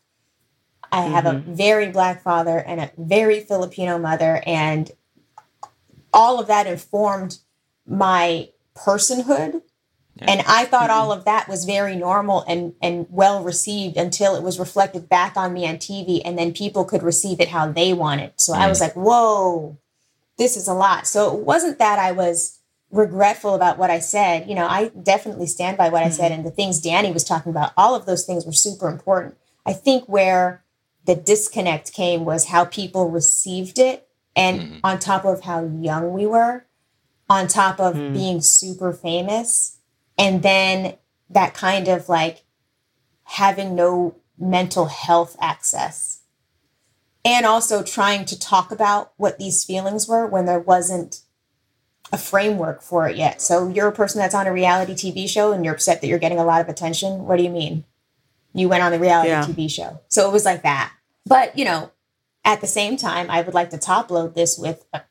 I have a very Black father and a very Filipino mother, and all of that informed my personhood. And I thought all of that was very normal and well received until it was reflected back on me on TV, and then people could receive it how they wanted. So I was like, whoa, this is a lot. So it wasn't that I was regretful about what I said. You know, I definitely stand by what I said, and the things Danny was talking about, all of those things were super important. I think where the disconnect came was how people received it, and on top of how young we were, on top of being super famous, and then that kind of like having no mental health access, and also trying to talk about what these feelings were when there wasn't a framework for it yet. So you're a person that's on a reality TV show and you're upset that you're getting a lot of attention. What do you mean? You went on the reality TV show. So it was like that. But, you know, at the same time, I would like to top load this with a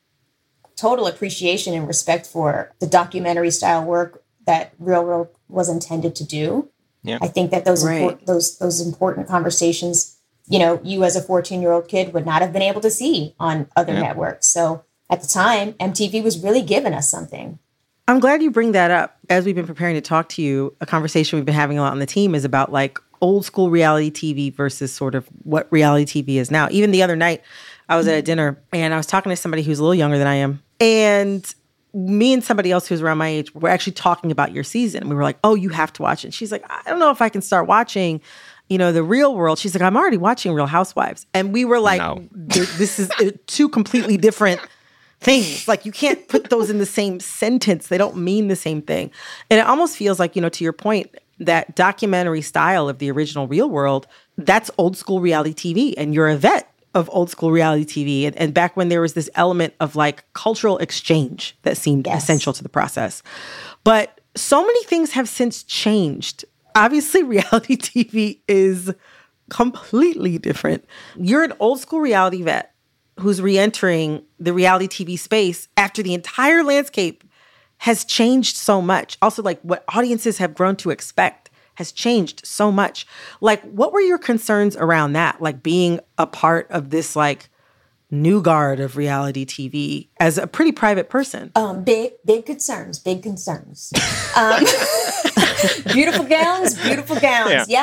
total appreciation and respect for the documentary style work that Real World was intended to do. Yeah. I think that those important conversations, you know, you as a 14-year-old kid would not have been able to see on other networks. So at the time, MTV was really giving us something. I'm glad you bring that up. As we've been preparing to talk to you, a conversation we've been having a lot on the team is about like old school reality TV versus sort of what reality TV is now. Even the other night, I was at a dinner and I was talking to somebody who's a little younger than I am. And me and somebody else who's around my age were actually talking about your season. We were like, oh, you have to watch it. And she's like, I don't know if I can start watching, you know, The Real World. She's like, I'm already watching Real Housewives. And we were like, this is two completely different things. Like, you can't put those in the same sentence. They don't mean the same thing. And it almost feels like, you know, to your point, that documentary style of the original Real World, that's old school reality TV. And you're a vet of old school reality TV. And back when there was this element of like cultural exchange that seemed essential to the process. But so many things have since changed. Obviously, reality TV is completely different. You're an old school reality vet who's re-entering the reality TV space after the entire landscape has changed so much. Also, like what audiences have grown to expect has changed so much. Like, what were your concerns around that? Like being a part of this like new guard of reality TV as a pretty private person? Big concerns. Beautiful gowns. Yeah,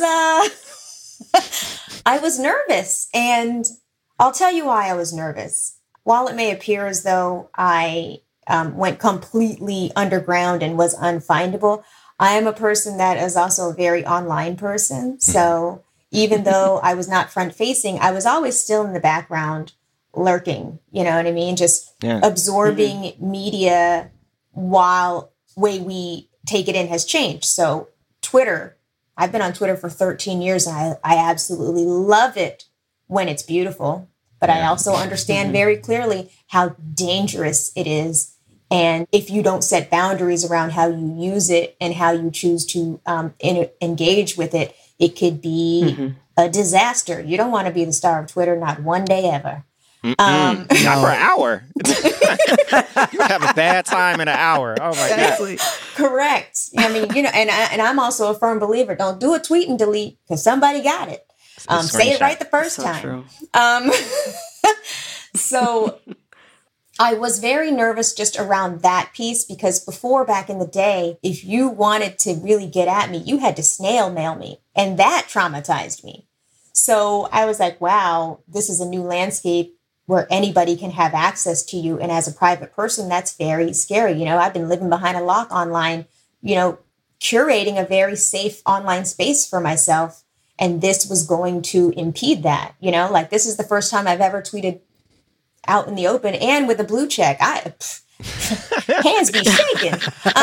I was nervous, and I'll tell you why I was nervous. While it may appear as though I went completely underground and was unfindable, I am a person that is also a very online person. So even though I was not front facing, I was always still in the background lurking, you know what I mean? Just absorbing media while way we take it in has changed. So Twitter, I've been on Twitter for 13 years and I absolutely love it when it's beautiful. But I also understand very clearly how dangerous it is. And if you don't set boundaries around how you use it and how you choose to engage with it, it could be a disaster. You don't want to be the star of Twitter, not one day ever. Not for an hour. You have a bad time in an hour. Oh my God. Correct. I mean, you know, and I'm also a firm believer. Don't do a tweet and delete because somebody got it. Say it right the first time. So I was very nervous just around that piece because before, back in the day, if you wanted to really get at me, you had to snail mail me. And that traumatized me. So I was like, wow, this is a new landscape where anybody can have access to you. And as a private person, that's very scary. You know, I've been living behind a lock online, you know, curating a very safe online space for myself. And this was going to impede that, you know, like this is the first time I've ever tweeted out in the open and with a blue check. Hands be shaking. But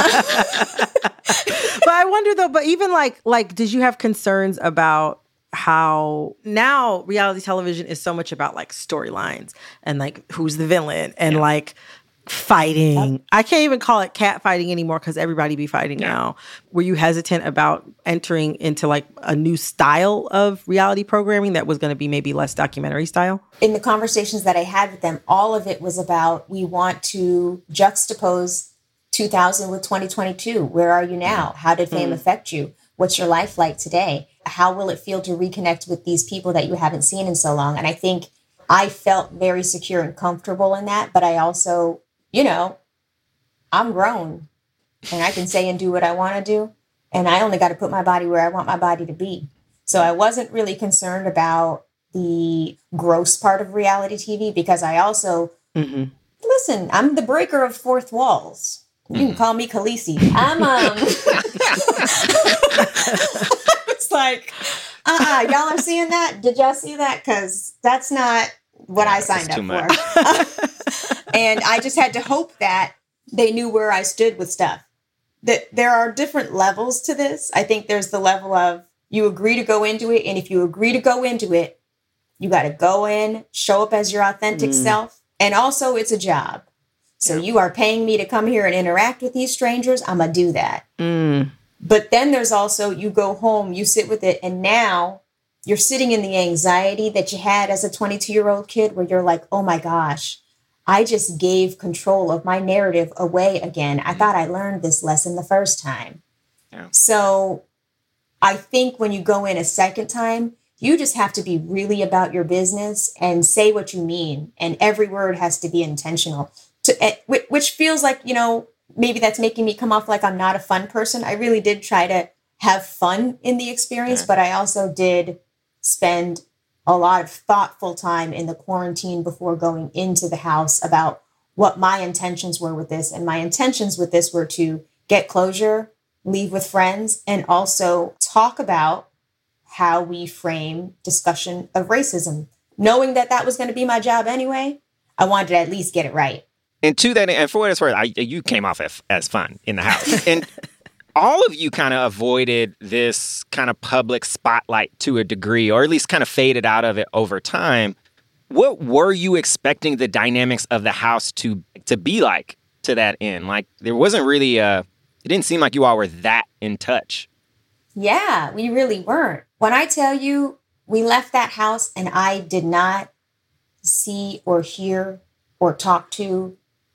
I wonder though, but even like, did you have concerns about how now reality television is so much about like storylines and like who's the villain and like fighting? Yep. I can't even call it cat fighting anymore because everybody be fighting now. Were you hesitant about entering into like a new style of reality programming that was going to be maybe less documentary style? In the conversations that I had with them, all of it was about, we want to juxtapose 2000 with 2022. Where are you now? How did fame affect you? What's your life like today? How will it feel to reconnect with these people that you haven't seen in so long? And I think I felt very secure and comfortable in that. But I also, you know, I'm grown and I can say and do what I want to do. And I only got to put my body where I want my body to be. So I wasn't really concerned about the gross part of reality TV because I also Listen, I'm the breaker of fourth walls. You can call me Khaleesi. It's like, y'all are seeing that? Did y'all see that? Because that's not what I signed up for. And I just had to hope that they knew where I stood with stuff. That there are different levels to this. I think there's the level of you agree to go into it. And if you agree to go into it, you got to go in, show up as your authentic self. And also it's a job. So you are paying me to come here and interact with these strangers. I'm going to do that. But then there's also, you go home, you sit with it. And now you're sitting in the anxiety that you had as a 22-year-old kid where you're like, oh my gosh, I just gave control of my narrative away again. I thought I learned this lesson the first time. Yeah. So I think when you go in a second time, you just have to be really about your business and say what you mean. And every word has to be intentional, which feels like, maybe that's making me come off like I'm not a fun person. I really did try to have fun in the experience, but I also did spend a lot of thoughtful time in the quarantine before going into the house about what my intentions were with this. And my intentions with this were to get closure, leave with friends, and also talk about how we frame discussion of racism. Knowing that that was going to be my job anyway, I wanted to at least get it right. And to that, and for what it's worth, you came off as fun in the house. And all of you kind of avoided this kind of public spotlight to a degree, or at least kind of faded out of it over time. What were you expecting the dynamics of the house to be like to that end? Like, there wasn't really it didn't seem like you all were that in touch. Yeah, we really weren't. When I tell you, we left that house and I did not see or hear or talk to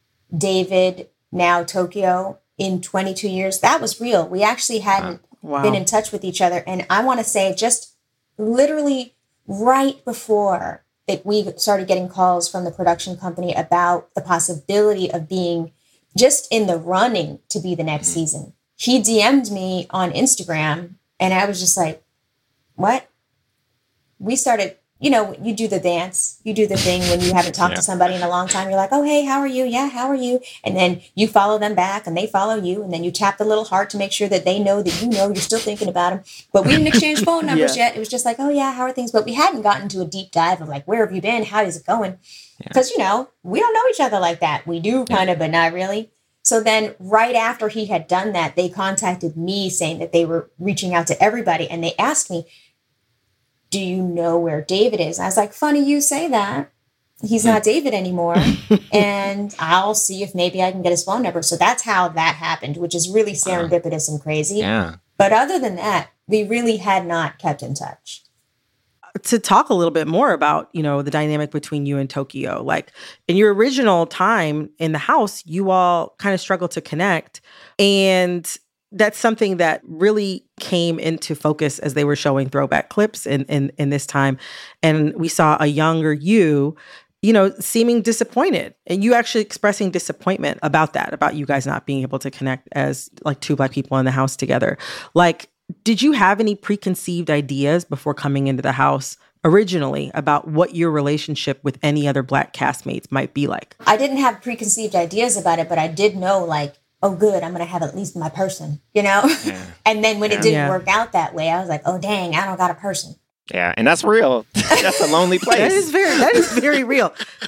David, now Tokyo, in 22 years, that was real. We actually hadn't been in touch with each other. And I want to say just literally right before that we started getting calls from the production company about the possibility of being just in the running to be the next season. He DM'd me on Instagram and I was just like, what? We started, you do the dance, you do the thing when you haven't talked to somebody in a long time. You're like, oh, hey, how are you? Yeah, how are you? And then you follow them back and they follow you. And then you tap the little heart to make sure that they know that you're still thinking about them. But we didn't exchange phone numbers yet. It was just like, oh, yeah, how are things? But we hadn't gotten to a deep dive of like, where have you been? How is it going? Because, we don't know each other like that. We do kind of, but not really. So then right after he had done that, they contacted me saying that they were reaching out to everybody. And they asked me, do you know where David is? I was like, funny you say that. He's not David anymore. And I'll see if maybe I can get his phone number. So that's how that happened, which is really serendipitous and crazy. Yeah. But other than that, we really had not kept in touch. To talk a little bit more about, the dynamic between you and Tokyo, like in your original time in the house, you all kind of struggled to connect. And that's something that really came into focus as they were showing throwback clips in this time. And we saw a younger you, seeming disappointed, and you actually expressing disappointment about that, about you guys not being able to connect as like two Black people in the house together. Like, did you have any preconceived ideas before coming into the house originally about what your relationship with any other Black castmates might be like? I didn't have preconceived ideas about it, but I did know like, oh, good, I'm going to have at least my person, Yeah. And then when it didn't work out that way, I was like, oh, dang, I don't got a person. Yeah, and that's real. That's a lonely place. That is very real.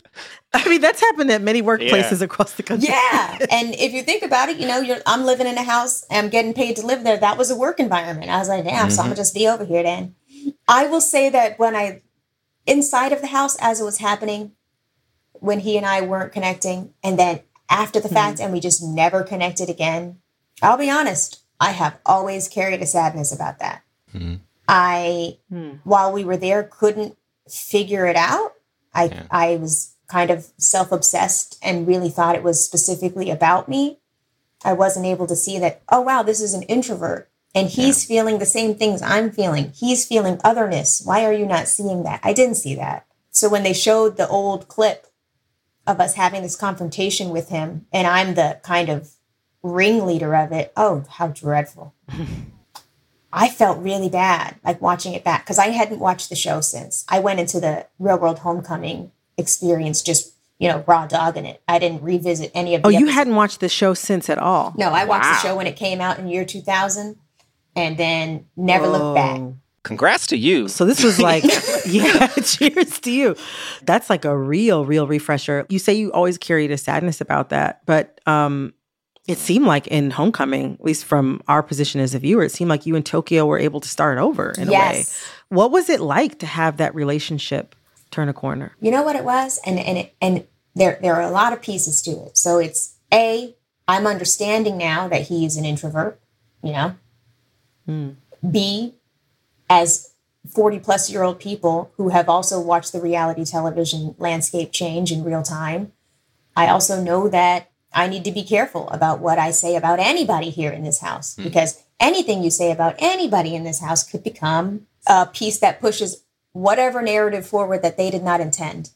I mean, that's happened at many workplaces across the country. Yeah. And if you think about it, I'm living in a house, I'm getting paid to live there. That was a work environment. I was like, damn, so I'm going to just be over here then. I will say that when inside of the house, as it was happening, when he and I weren't connecting, and then after the fact, and we just never connected again, I'll be honest, I have always carried a sadness about that. I, while we were there, couldn't figure it out. I was kind of self-obsessed and really thought it was specifically about me. I wasn't able to see that, oh, wow, this is an introvert and he's feeling the same things I'm feeling. He's feeling otherness. Why are you not seeing that? I didn't see that. So when they showed the old clip of us having this confrontation with him and I'm the kind of ringleader of it, oh, how dreadful. I felt really bad, like watching it back, because I hadn't watched the show since. I went into the Real World Homecoming experience just raw dogging it. I didn't revisit any of the you episodes. hadn't watched the show since at all? No, I watched the show when it came out in year 2000 and then never looked back. Congrats to you. So this was like, yeah, cheers to you. That's like a real refresher. You say you always carried a sadness about that, but it seemed like in Homecoming, at least from our position as a viewer, it seemed like you and Tokyo were able to start over in a way. What was it like to have that relationship turn a corner? You know what it was? And there are a lot of pieces to it. So it's I'm understanding now that he's an introvert, B, as 40-plus-year-old people who have also watched the reality television landscape change in real time, I also know that I need to be careful about what I say about anybody here in this house, because anything you say about anybody in this house could become a piece that pushes whatever narrative forward that they did not intend.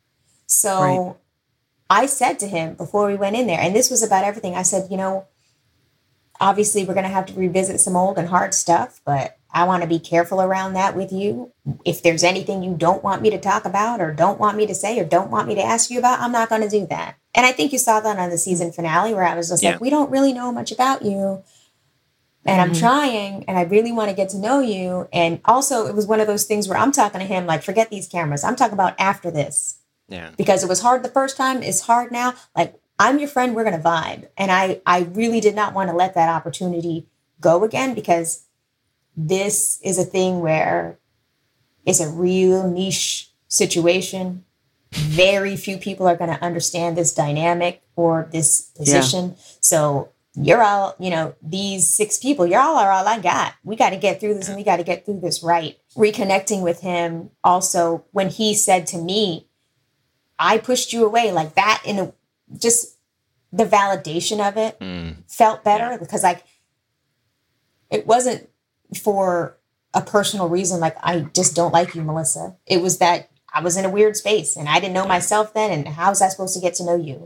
So I said to him before we went in there, and this was about everything, I said, obviously we're going to have to revisit some old and hard stuff, but I want to be careful around that with you. If there's anything you don't want me to talk about or don't want me to say or don't want me to ask you about, I'm not going to do that. And I think you saw that on the season finale where I was just like, we don't really know much about you. And I'm trying, and I really want to get to know you. And also it was one of those things where I'm talking to him like, forget these cameras. I'm talking about after this. Yeah. Because it was hard the first time. It's hard now. Like, I'm your friend. We're going to vibe. And I really did not want to let that opportunity go again, because this is a thing where it's a real niche situation. Very few people are going to understand this dynamic or this position. Yeah. So you're all, these 6 people, you're all I got. We got to get through this, and we got to get through this right. Reconnecting with him also when he said to me, I pushed you away, like that, just the validation of it felt better because it wasn't for a personal reason. Like, I just don't like you, Melissa. It was that I was in a weird space and I didn't know myself then. And how was I supposed to get to know you?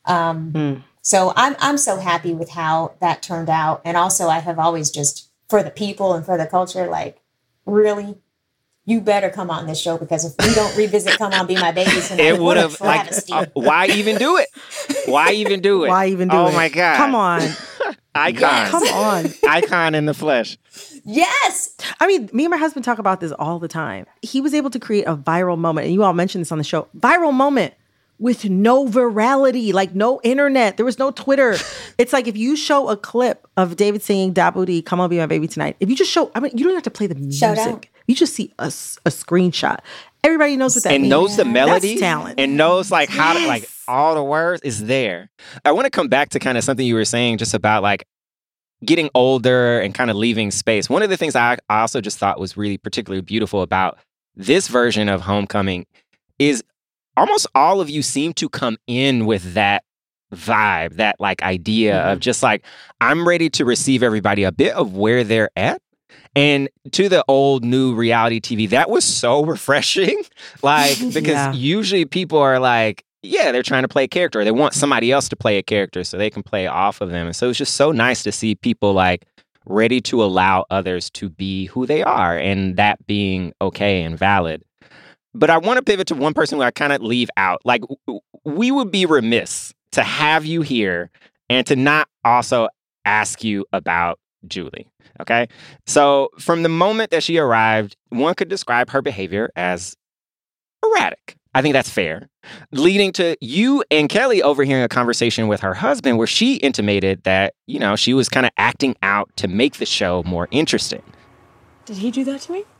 So I'm so happy with how that turned out. And also I have always just, for the people and for the culture, like, really, you better come on this show, because if we don't revisit Come On Be My Baby tonight, it would have, why even do it? Why even do it? Why even do it? Oh my God. Come on. Icon. Yes. Come on. Icon in the flesh. Yes. I mean, me and my husband talk about this all the time. He was able to create a viral moment, and you all mentioned this on the show, viral moment with no virality, like no internet. There was no Twitter. It's like if you show a clip of David singing Da Booty, Come On Be My Baby Tonight, if you just show, you don't have to play the music. You just see a screenshot. Everybody knows what that means. And knows the melody. That's talent. And knows how to, all the words is there. I want to come back to kind of something you were saying just about getting older and kind of leaving space. One of the things I also just thought was really particularly beautiful about this version of Homecoming is almost all of you seem to come in with that vibe, that idea of just I'm ready to receive everybody a bit of where they're at. And to the old new reality TV, that was so refreshing. Because usually people are they're trying to play a character. They want somebody else to play a character so they can play off of them. And so it's just so nice to see people ready to allow others to be who they are, and that being okay and valid. But I want to pivot to one person who I kind of leave out. We would be remiss to have you here and to not also ask you about Julie. Okay. So from the moment that she arrived, one could describe her behavior as erratic. I think that's fair. Leading to you and Kelly overhearing a conversation with her husband where she intimated that, she was kind of acting out to make the show more interesting. Did he do that to me?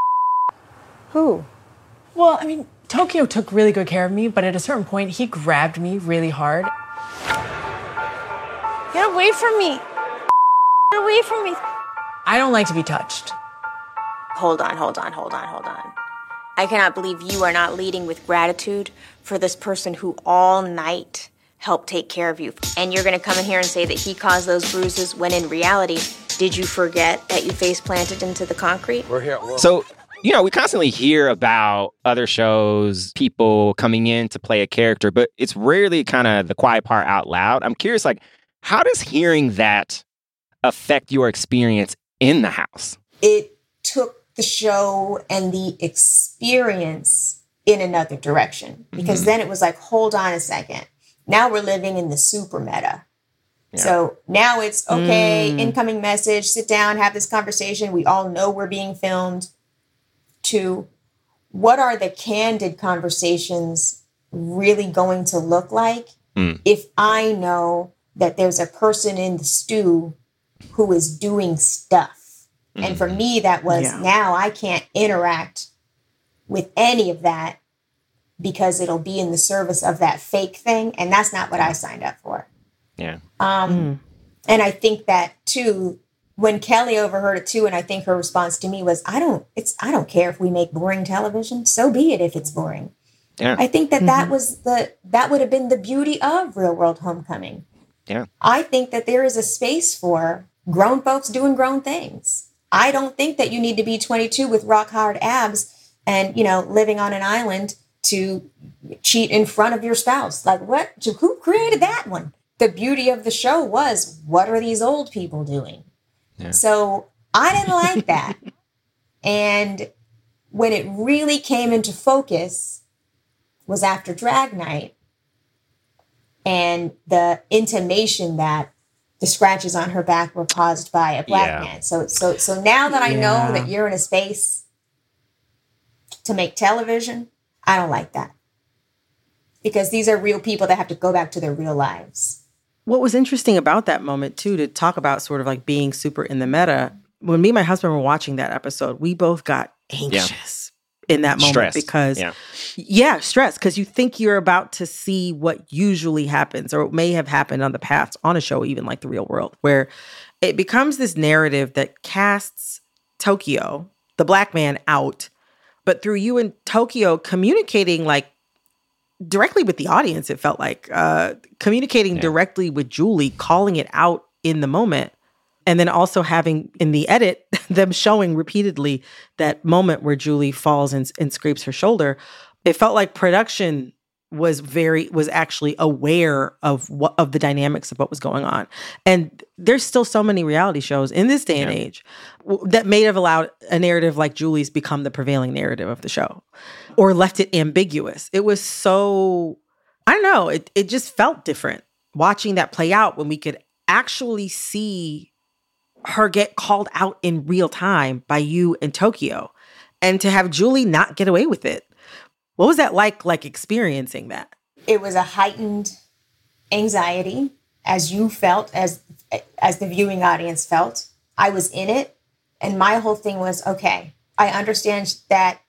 Who? Well, Tokyo took really good care of me, but at a certain point, he grabbed me really hard. Get away from me. Get away from me. I don't like to be touched. Hold on. I cannot believe you are not leading with gratitude for this person who all night helped take care of you. And you're going to come in here and say that he caused those bruises when in reality, did you forget that you face planted into the concrete? We're here. So, we constantly hear about other shows, people coming in to play a character, but it's rarely kind of the quiet part out loud. I'm curious, how does hearing that affect your experience in the house? It took the show and the experience in another direction. Because then it was like, hold on a second. Now we're living in the super meta. Yeah. So now it's, okay, incoming message, sit down, have this conversation. We all know we're being filmed. To what are the candid conversations really going to look like if I know that there's a person in the stew who is doing stuff? And for me, that was now I can't interact with any of that because it'll be in the service of that fake thing. And that's not what I signed up for. Yeah. And I think that too, when Kelly overheard it too, and I think her response to me was, I don't care if we make boring television. So be it if it's boring. Yeah. I think that that would have been the beauty of Real World Homecoming. Yeah. I think that there is a space for grown folks doing grown things. I don't think that you need to be 22 with rock hard abs and, living on an island to cheat in front of your spouse. Like what? Who created that one? The beauty of the show was, what are these old people doing? Yeah. So I didn't like that. And when it really came into focus was after Drag Night and the intimation that the scratches on her back were caused by a black man. So now that I know that you're in a space to make television, I don't like that. Because these are real people that have to go back to their real lives. What was interesting about that moment, too, to talk about sort of like being super in the meta, when me and my husband were watching that episode, we both got anxious in that moment. Stressed. Because, stressed, because you think you're about to see what usually happens or may have happened on the past on a show, even like The Real World, where it becomes this narrative that casts Tokyo, the black man, out, but through you and Tokyo communicating like directly with the audience, it felt like communicating directly with Julie, calling it out in the moment. And then also having in the edit, them showing repeatedly that moment where Julie falls and scrapes her shoulder. It felt like production was actually aware of the dynamics of what was going on. And there's still so many reality shows in this day and age that may have allowed a narrative like Julie's become the prevailing narrative of the show or left it ambiguous. It was so, I don't know, it just felt different watching that play out when we could actually see her get called out in real time by you and Tokyo, and to have Julie not get away with it. What was that like experiencing that? It was a heightened anxiety, as you felt, as the viewing audience felt. I was in it, and my whole thing was, okay, I understand that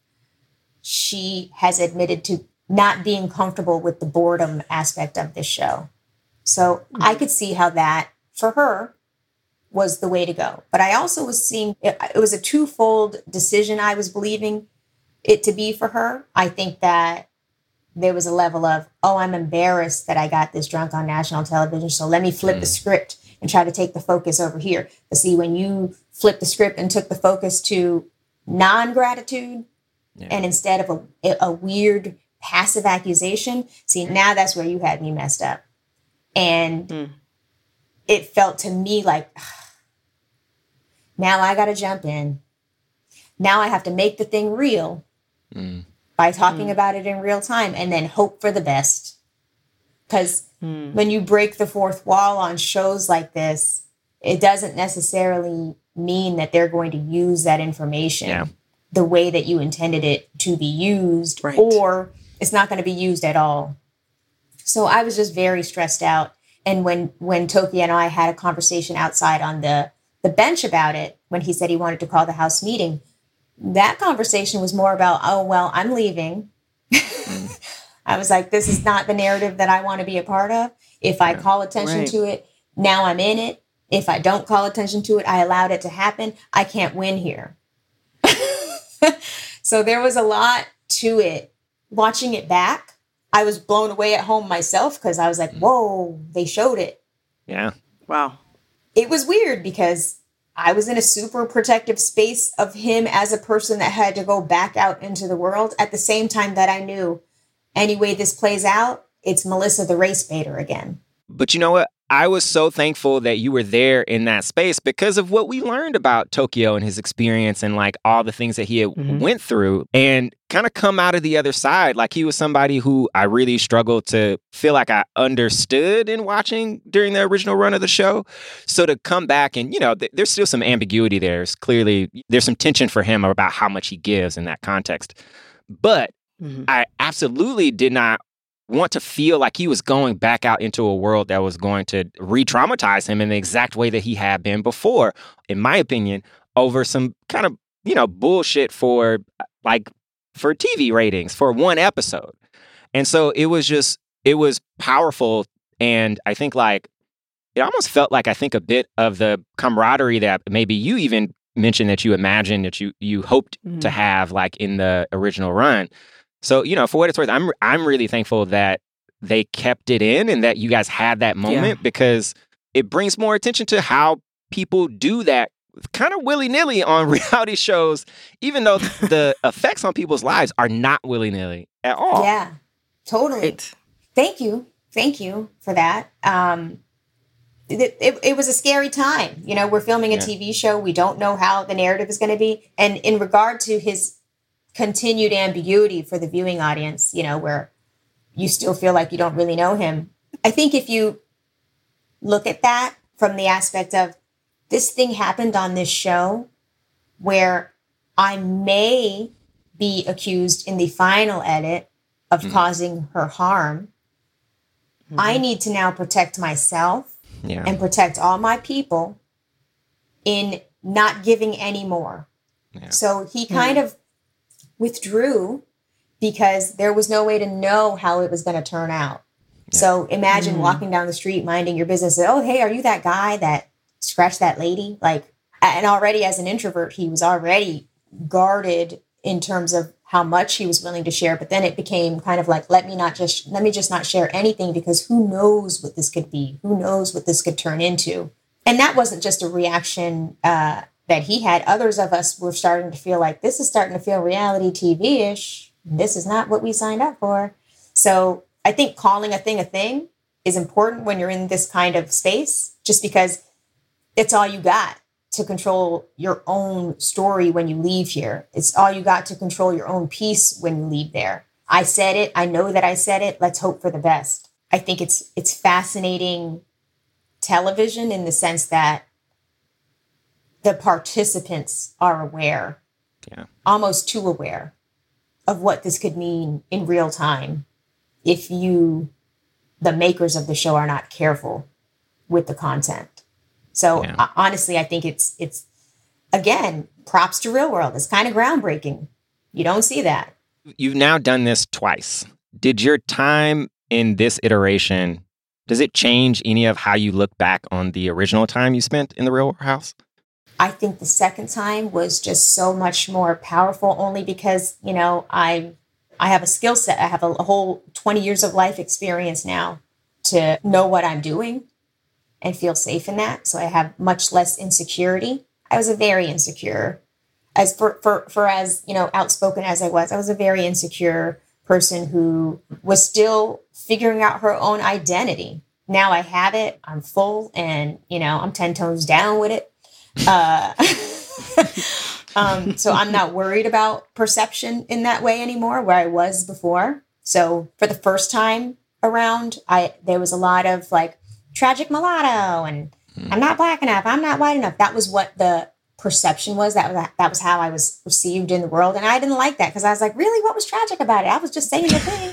she has admitted to not being comfortable with the boredom aspect of this show. So I could see how that, for her, was the way to go. But I also was seeing, it was a twofold decision I was believing it to be for her. I think that there was a level of, I'm embarrassed that I got this drunk on national television, so let me flip the script and try to take the focus over here. But see, when you flip the script and took the focus to non-gratitude and instead of a weird passive accusation, see, now that's where you had me messed up. And it felt to me like, now I got to jump in. Now I have to make the thing real by talking about it in real time and then hope for the best. Because when you break the fourth wall on shows like this, it doesn't necessarily mean that they're going to use that information the way that you intended it to be used, or it's not going to be used at all. So I was just very stressed out. And when Tokyo and I had a conversation outside on the bench about it, when he said he wanted to call the house meeting, that conversation was more about, I'm leaving. I was like, this is not the narrative that I want to be a part of. If I call attention to it, now I'm in it. If I don't call attention to it, I allowed it to happen. I can't win here. So there was a lot to it. Watching it back, I was blown away at home myself because I was like, whoa, they showed it. Yeah. Wow. It was weird because I was in a super protective space of him as a person that had to go back out into the world at the same time that I knew any way this plays out, it's Melissa the race baiter again. But you know what? I was so thankful that you were there in that space because of what we learned about Tokyo and his experience and like all the things that he had went through, and kind of come out of the other side. Like, he was somebody who I really struggled to feel like I understood in watching during the original run of the show. So to come back and, there's still some ambiguity there. There's some tension for him about how much he gives in that context. But I absolutely did not want to feel like he was going back out into a world that was going to re-traumatize him in the exact way that he had been before, in my opinion, over some kind of, bullshit for TV ratings for one episode. And so it was powerful. And I think it almost felt like, I think, a bit of the camaraderie that maybe you even mentioned that you imagined that you hoped to have in the original run. So, for what it's worth, I'm really thankful that they kept it in and that you guys had that moment, because it brings more attention to how people do that kind of willy-nilly on reality shows, even though the effects on people's lives are not willy-nilly at all. Yeah, totally. Thank you. Thank you for that. It was a scary time. We're filming a TV show. We don't know how the narrative is going to be. And in regard to his continued ambiguity for the viewing audience, where you still feel like you don't really know him. I think if you look at that from the aspect of this thing happened on this show where I may be accused in the final edit of causing her harm, I need to now protect myself and protect all my people in not giving any more. Yeah. So he kind of withdrew because there was no way to know how it was going to turn out. Yeah. So imagine walking down the street, minding your business. Oh, hey, are you that guy that scratched that lady? And already as an introvert, he was already guarded in terms of how much he was willing to share. But then it became kind of like, let me just not share anything, because who knows what this could be? Who knows what this could turn into? And that wasn't just a reaction, that he had. Others of us were starting to feel like this is starting to feel reality TV-ish. This is not what we signed up for. So I think calling a thing is important when you're in this kind of space, just because it's all you got to control your own story when you leave here. It's all you got to control your own peace when you leave there. I said it. I know that I said it. Let's hope for the best. I think it's fascinating television in the sense that the participants are aware, almost too aware of what this could mean in real time if the makers of the show, are not careful with the content. So honestly, I think it's again, props to Real World. It's kind of groundbreaking. You don't see that. You've now done this twice. Did your time in this iteration, does it change any of how you look back on the original time you spent in the Real House? I think the second time was just so much more powerful, only because, I have a skill set. I have a whole 20 years of life experience now to know what I'm doing and feel safe in that. So I have much less insecurity. I was a very insecure, as outspoken as I was a very insecure person who was still figuring out her own identity. Now I have it. I'm full, and, I'm 10 tones down with it. So I'm not worried about perception in that way anymore, where I was before. So for the first time around, there was a lot of tragic mulatto, and I'm not black enough, I'm not white enough. That was what the perception was. That was how I was perceived in the world. And I didn't like that, because I was like, really, what was tragic about it? I was just saying the thing.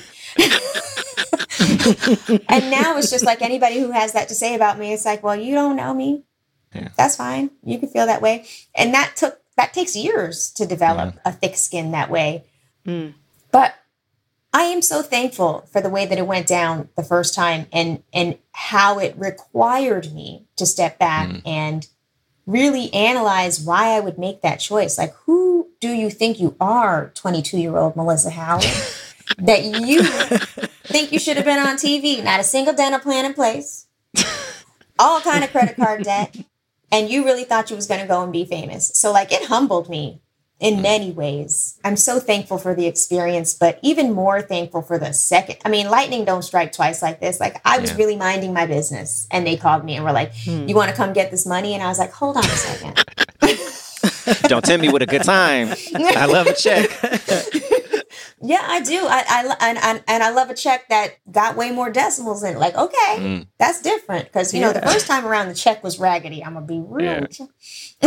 And now it's just like anybody who has that to say about me, it's like, well, you don't know me. Yeah. That's fine. You can feel that way. And that takes years to develop a thick skin that way. But I am so thankful for the way that it went down the first time, and how it required me to step back and really analyze why I would make that choice. Like, who do you think you are, 22-year-old Melissa Howard, that you think you should have been on TV? Not a single dental plan in place, all kind of credit card debt, and you really thought you was going to go and be famous. So it humbled me in many ways. I'm so thankful for the experience, but even more thankful for the second. I mean, lightning don't strike twice like this. Like, I was really minding my business and they called me and were like, you want to come get this money? And I was like, hold on a second. Don't tempt me with a good time. I love a check. Yeah, I do. I love a check that got way more decimals in it. Like, okay, that's different. Because, you know, the first time around the check was raggedy. I'm going to be real with you.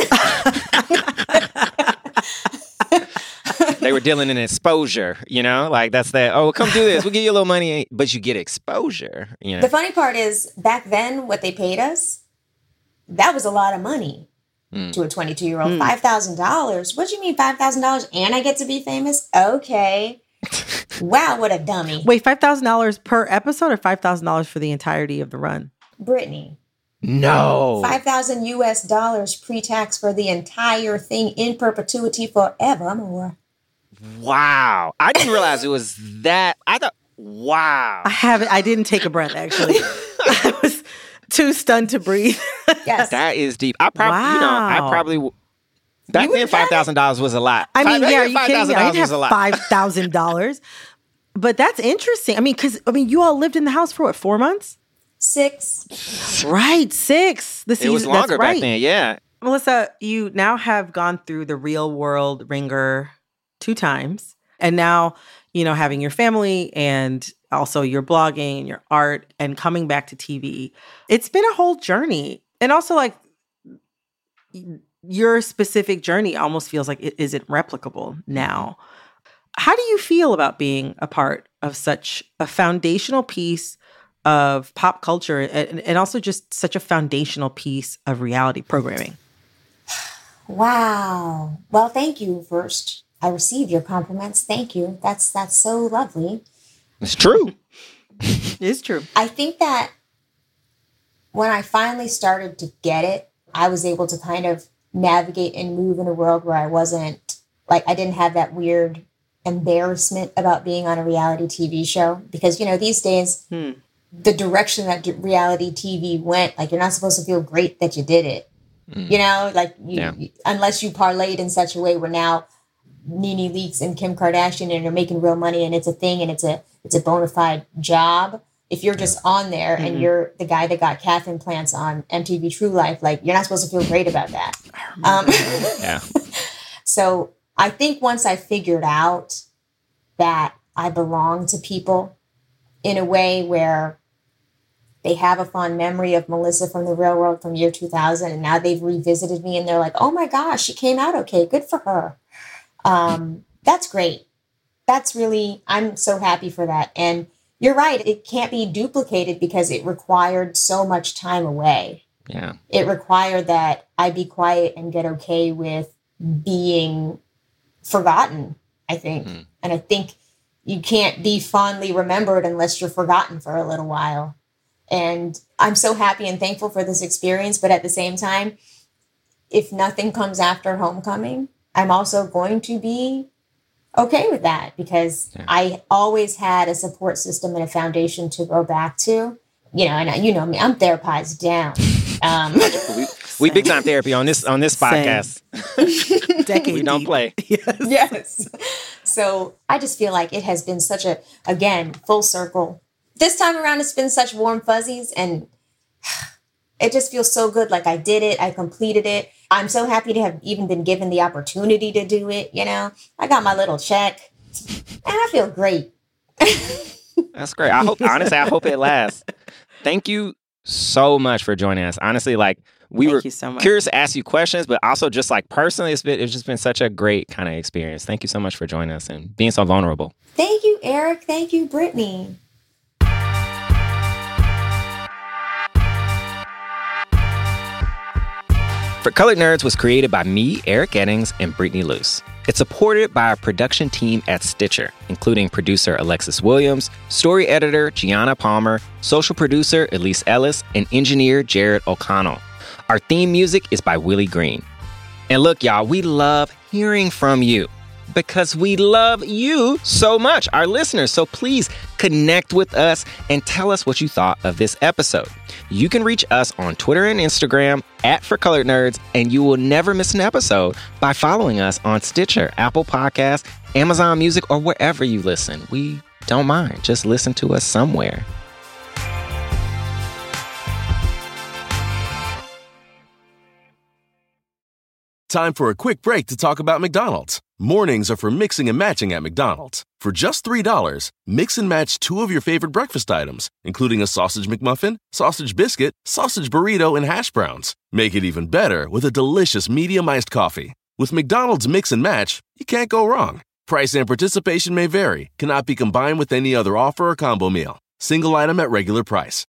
They were dealing in exposure, you know? Like, that's that, oh, come do this. We'll give you a little money, but you get exposure, you know? The funny part is, back then, what they paid us, that was a lot of money to a 22-year-old. $5,000? What do you mean $5,000 and I get to be famous? Okay. Wow, what a dummy. Wait, $5,000 per episode or $5,000 for the entirety of the run? Brittany. No. $5,000 US pre-tax for the entire thing in perpetuity forevermore. Wow. I didn't realize it was that. I thought, wow. I didn't take a breath, actually. I was too stunned to breathe. Yes. That is deep. Back then, $5,000 was a lot. I mean, yeah, are you kidding me? I didn't was a have lot. $5,000. But that's interesting. I mean, because, you all lived in the house for what, 4 months? 6. Right, 6. The season, it was longer that's right. back then, yeah. Melissa, you now have gone through the real world ringer 2 times. And now, having your family and also your blogging and your art and coming back to TV. It's been a whole journey. And also, like, your specific journey almost feels like it isn't replicable now. How do you feel about being a part of such a foundational piece of pop culture and also just such a foundational piece of reality programming? Wow. Well, thank you first. I received your compliments. Thank you. That's so lovely. It's true. It's true. I think that when I finally started to get it, I was able to kind of navigate and move in a world where I wasn't, like, I didn't have that weird embarrassment about being on a reality TV show. Because, these days, the direction that reality TV went, like, you're not supposed to feel great that you did it. Unless you parlayed in such a way where now Nene Leakes and Kim Kardashian and are making real money and it's a thing and it's a bona fide job. If you're just on there and you're the guy that got calf implants on MTV True Life, like, you're not supposed to feel great about that. So I think once I figured out that I belong to people in a way where they have a fond memory of Melissa from the real world from year 2000, and now they've revisited me and they're like, oh my gosh, she came out okay. Good for her. That's great. That's really, I'm so happy for that. And you're right. It can't be duplicated because it required so much time away. Yeah. It required that I be quiet and get okay with being forgotten, I think. And I think you can't be fondly remembered unless you're forgotten for a little while. And I'm so happy and thankful for this experience. But at the same time, if nothing comes after Homecoming, I'm also going to be okay with that because I always had a support system and a foundation to go back to, and you know me, I'm therapized down. We big time therapy on this podcast. Decade we don't deep. play. Yes. So I just feel like it has been such a, again, full circle. This time around, it's been such warm fuzzies and it just feels so good. Like I did it. I completed it. I'm so happy to have even been given the opportunity to do it. I got my little check and I feel great. That's great. I hope it lasts. Thank you so much for joining us. Honestly, like we were curious to ask you questions, but also just like personally, it's just been such a great kind of experience. Thank you so much for joining us and being so vulnerable. Thank you, Eric. Thank you, Brittany. For Colored Nerds was created by me, Eric Eddings, and Brittany Luce. It's supported by our production team at Stitcher, including producer Alexis Williams, story editor Gianna Palmer, social producer Elise Ellis, and engineer Jared O'Connell. Our theme music is by Willie Green. And look, y'all, we love hearing from you. because we love you so much, our listeners. So please connect with us and tell us what you thought of this episode. You can reach us on Twitter and Instagram @ForColoredNerds, and you will never miss an episode by following us on Stitcher, Apple Podcasts, Amazon Music, or wherever you listen. We don't mind. Just listen to us somewhere. Time for a quick break to talk about McDonald's. Mornings are for mixing and matching at McDonald's. For just $3, mix and match 2 of your favorite breakfast items, including a sausage McMuffin, sausage biscuit, sausage burrito, and hash browns. Make it even better with a delicious medium iced coffee. With McDonald's Mix and Match, you can't go wrong. Price and participation may vary, cannot be combined with any other offer or combo meal. Single item at regular price.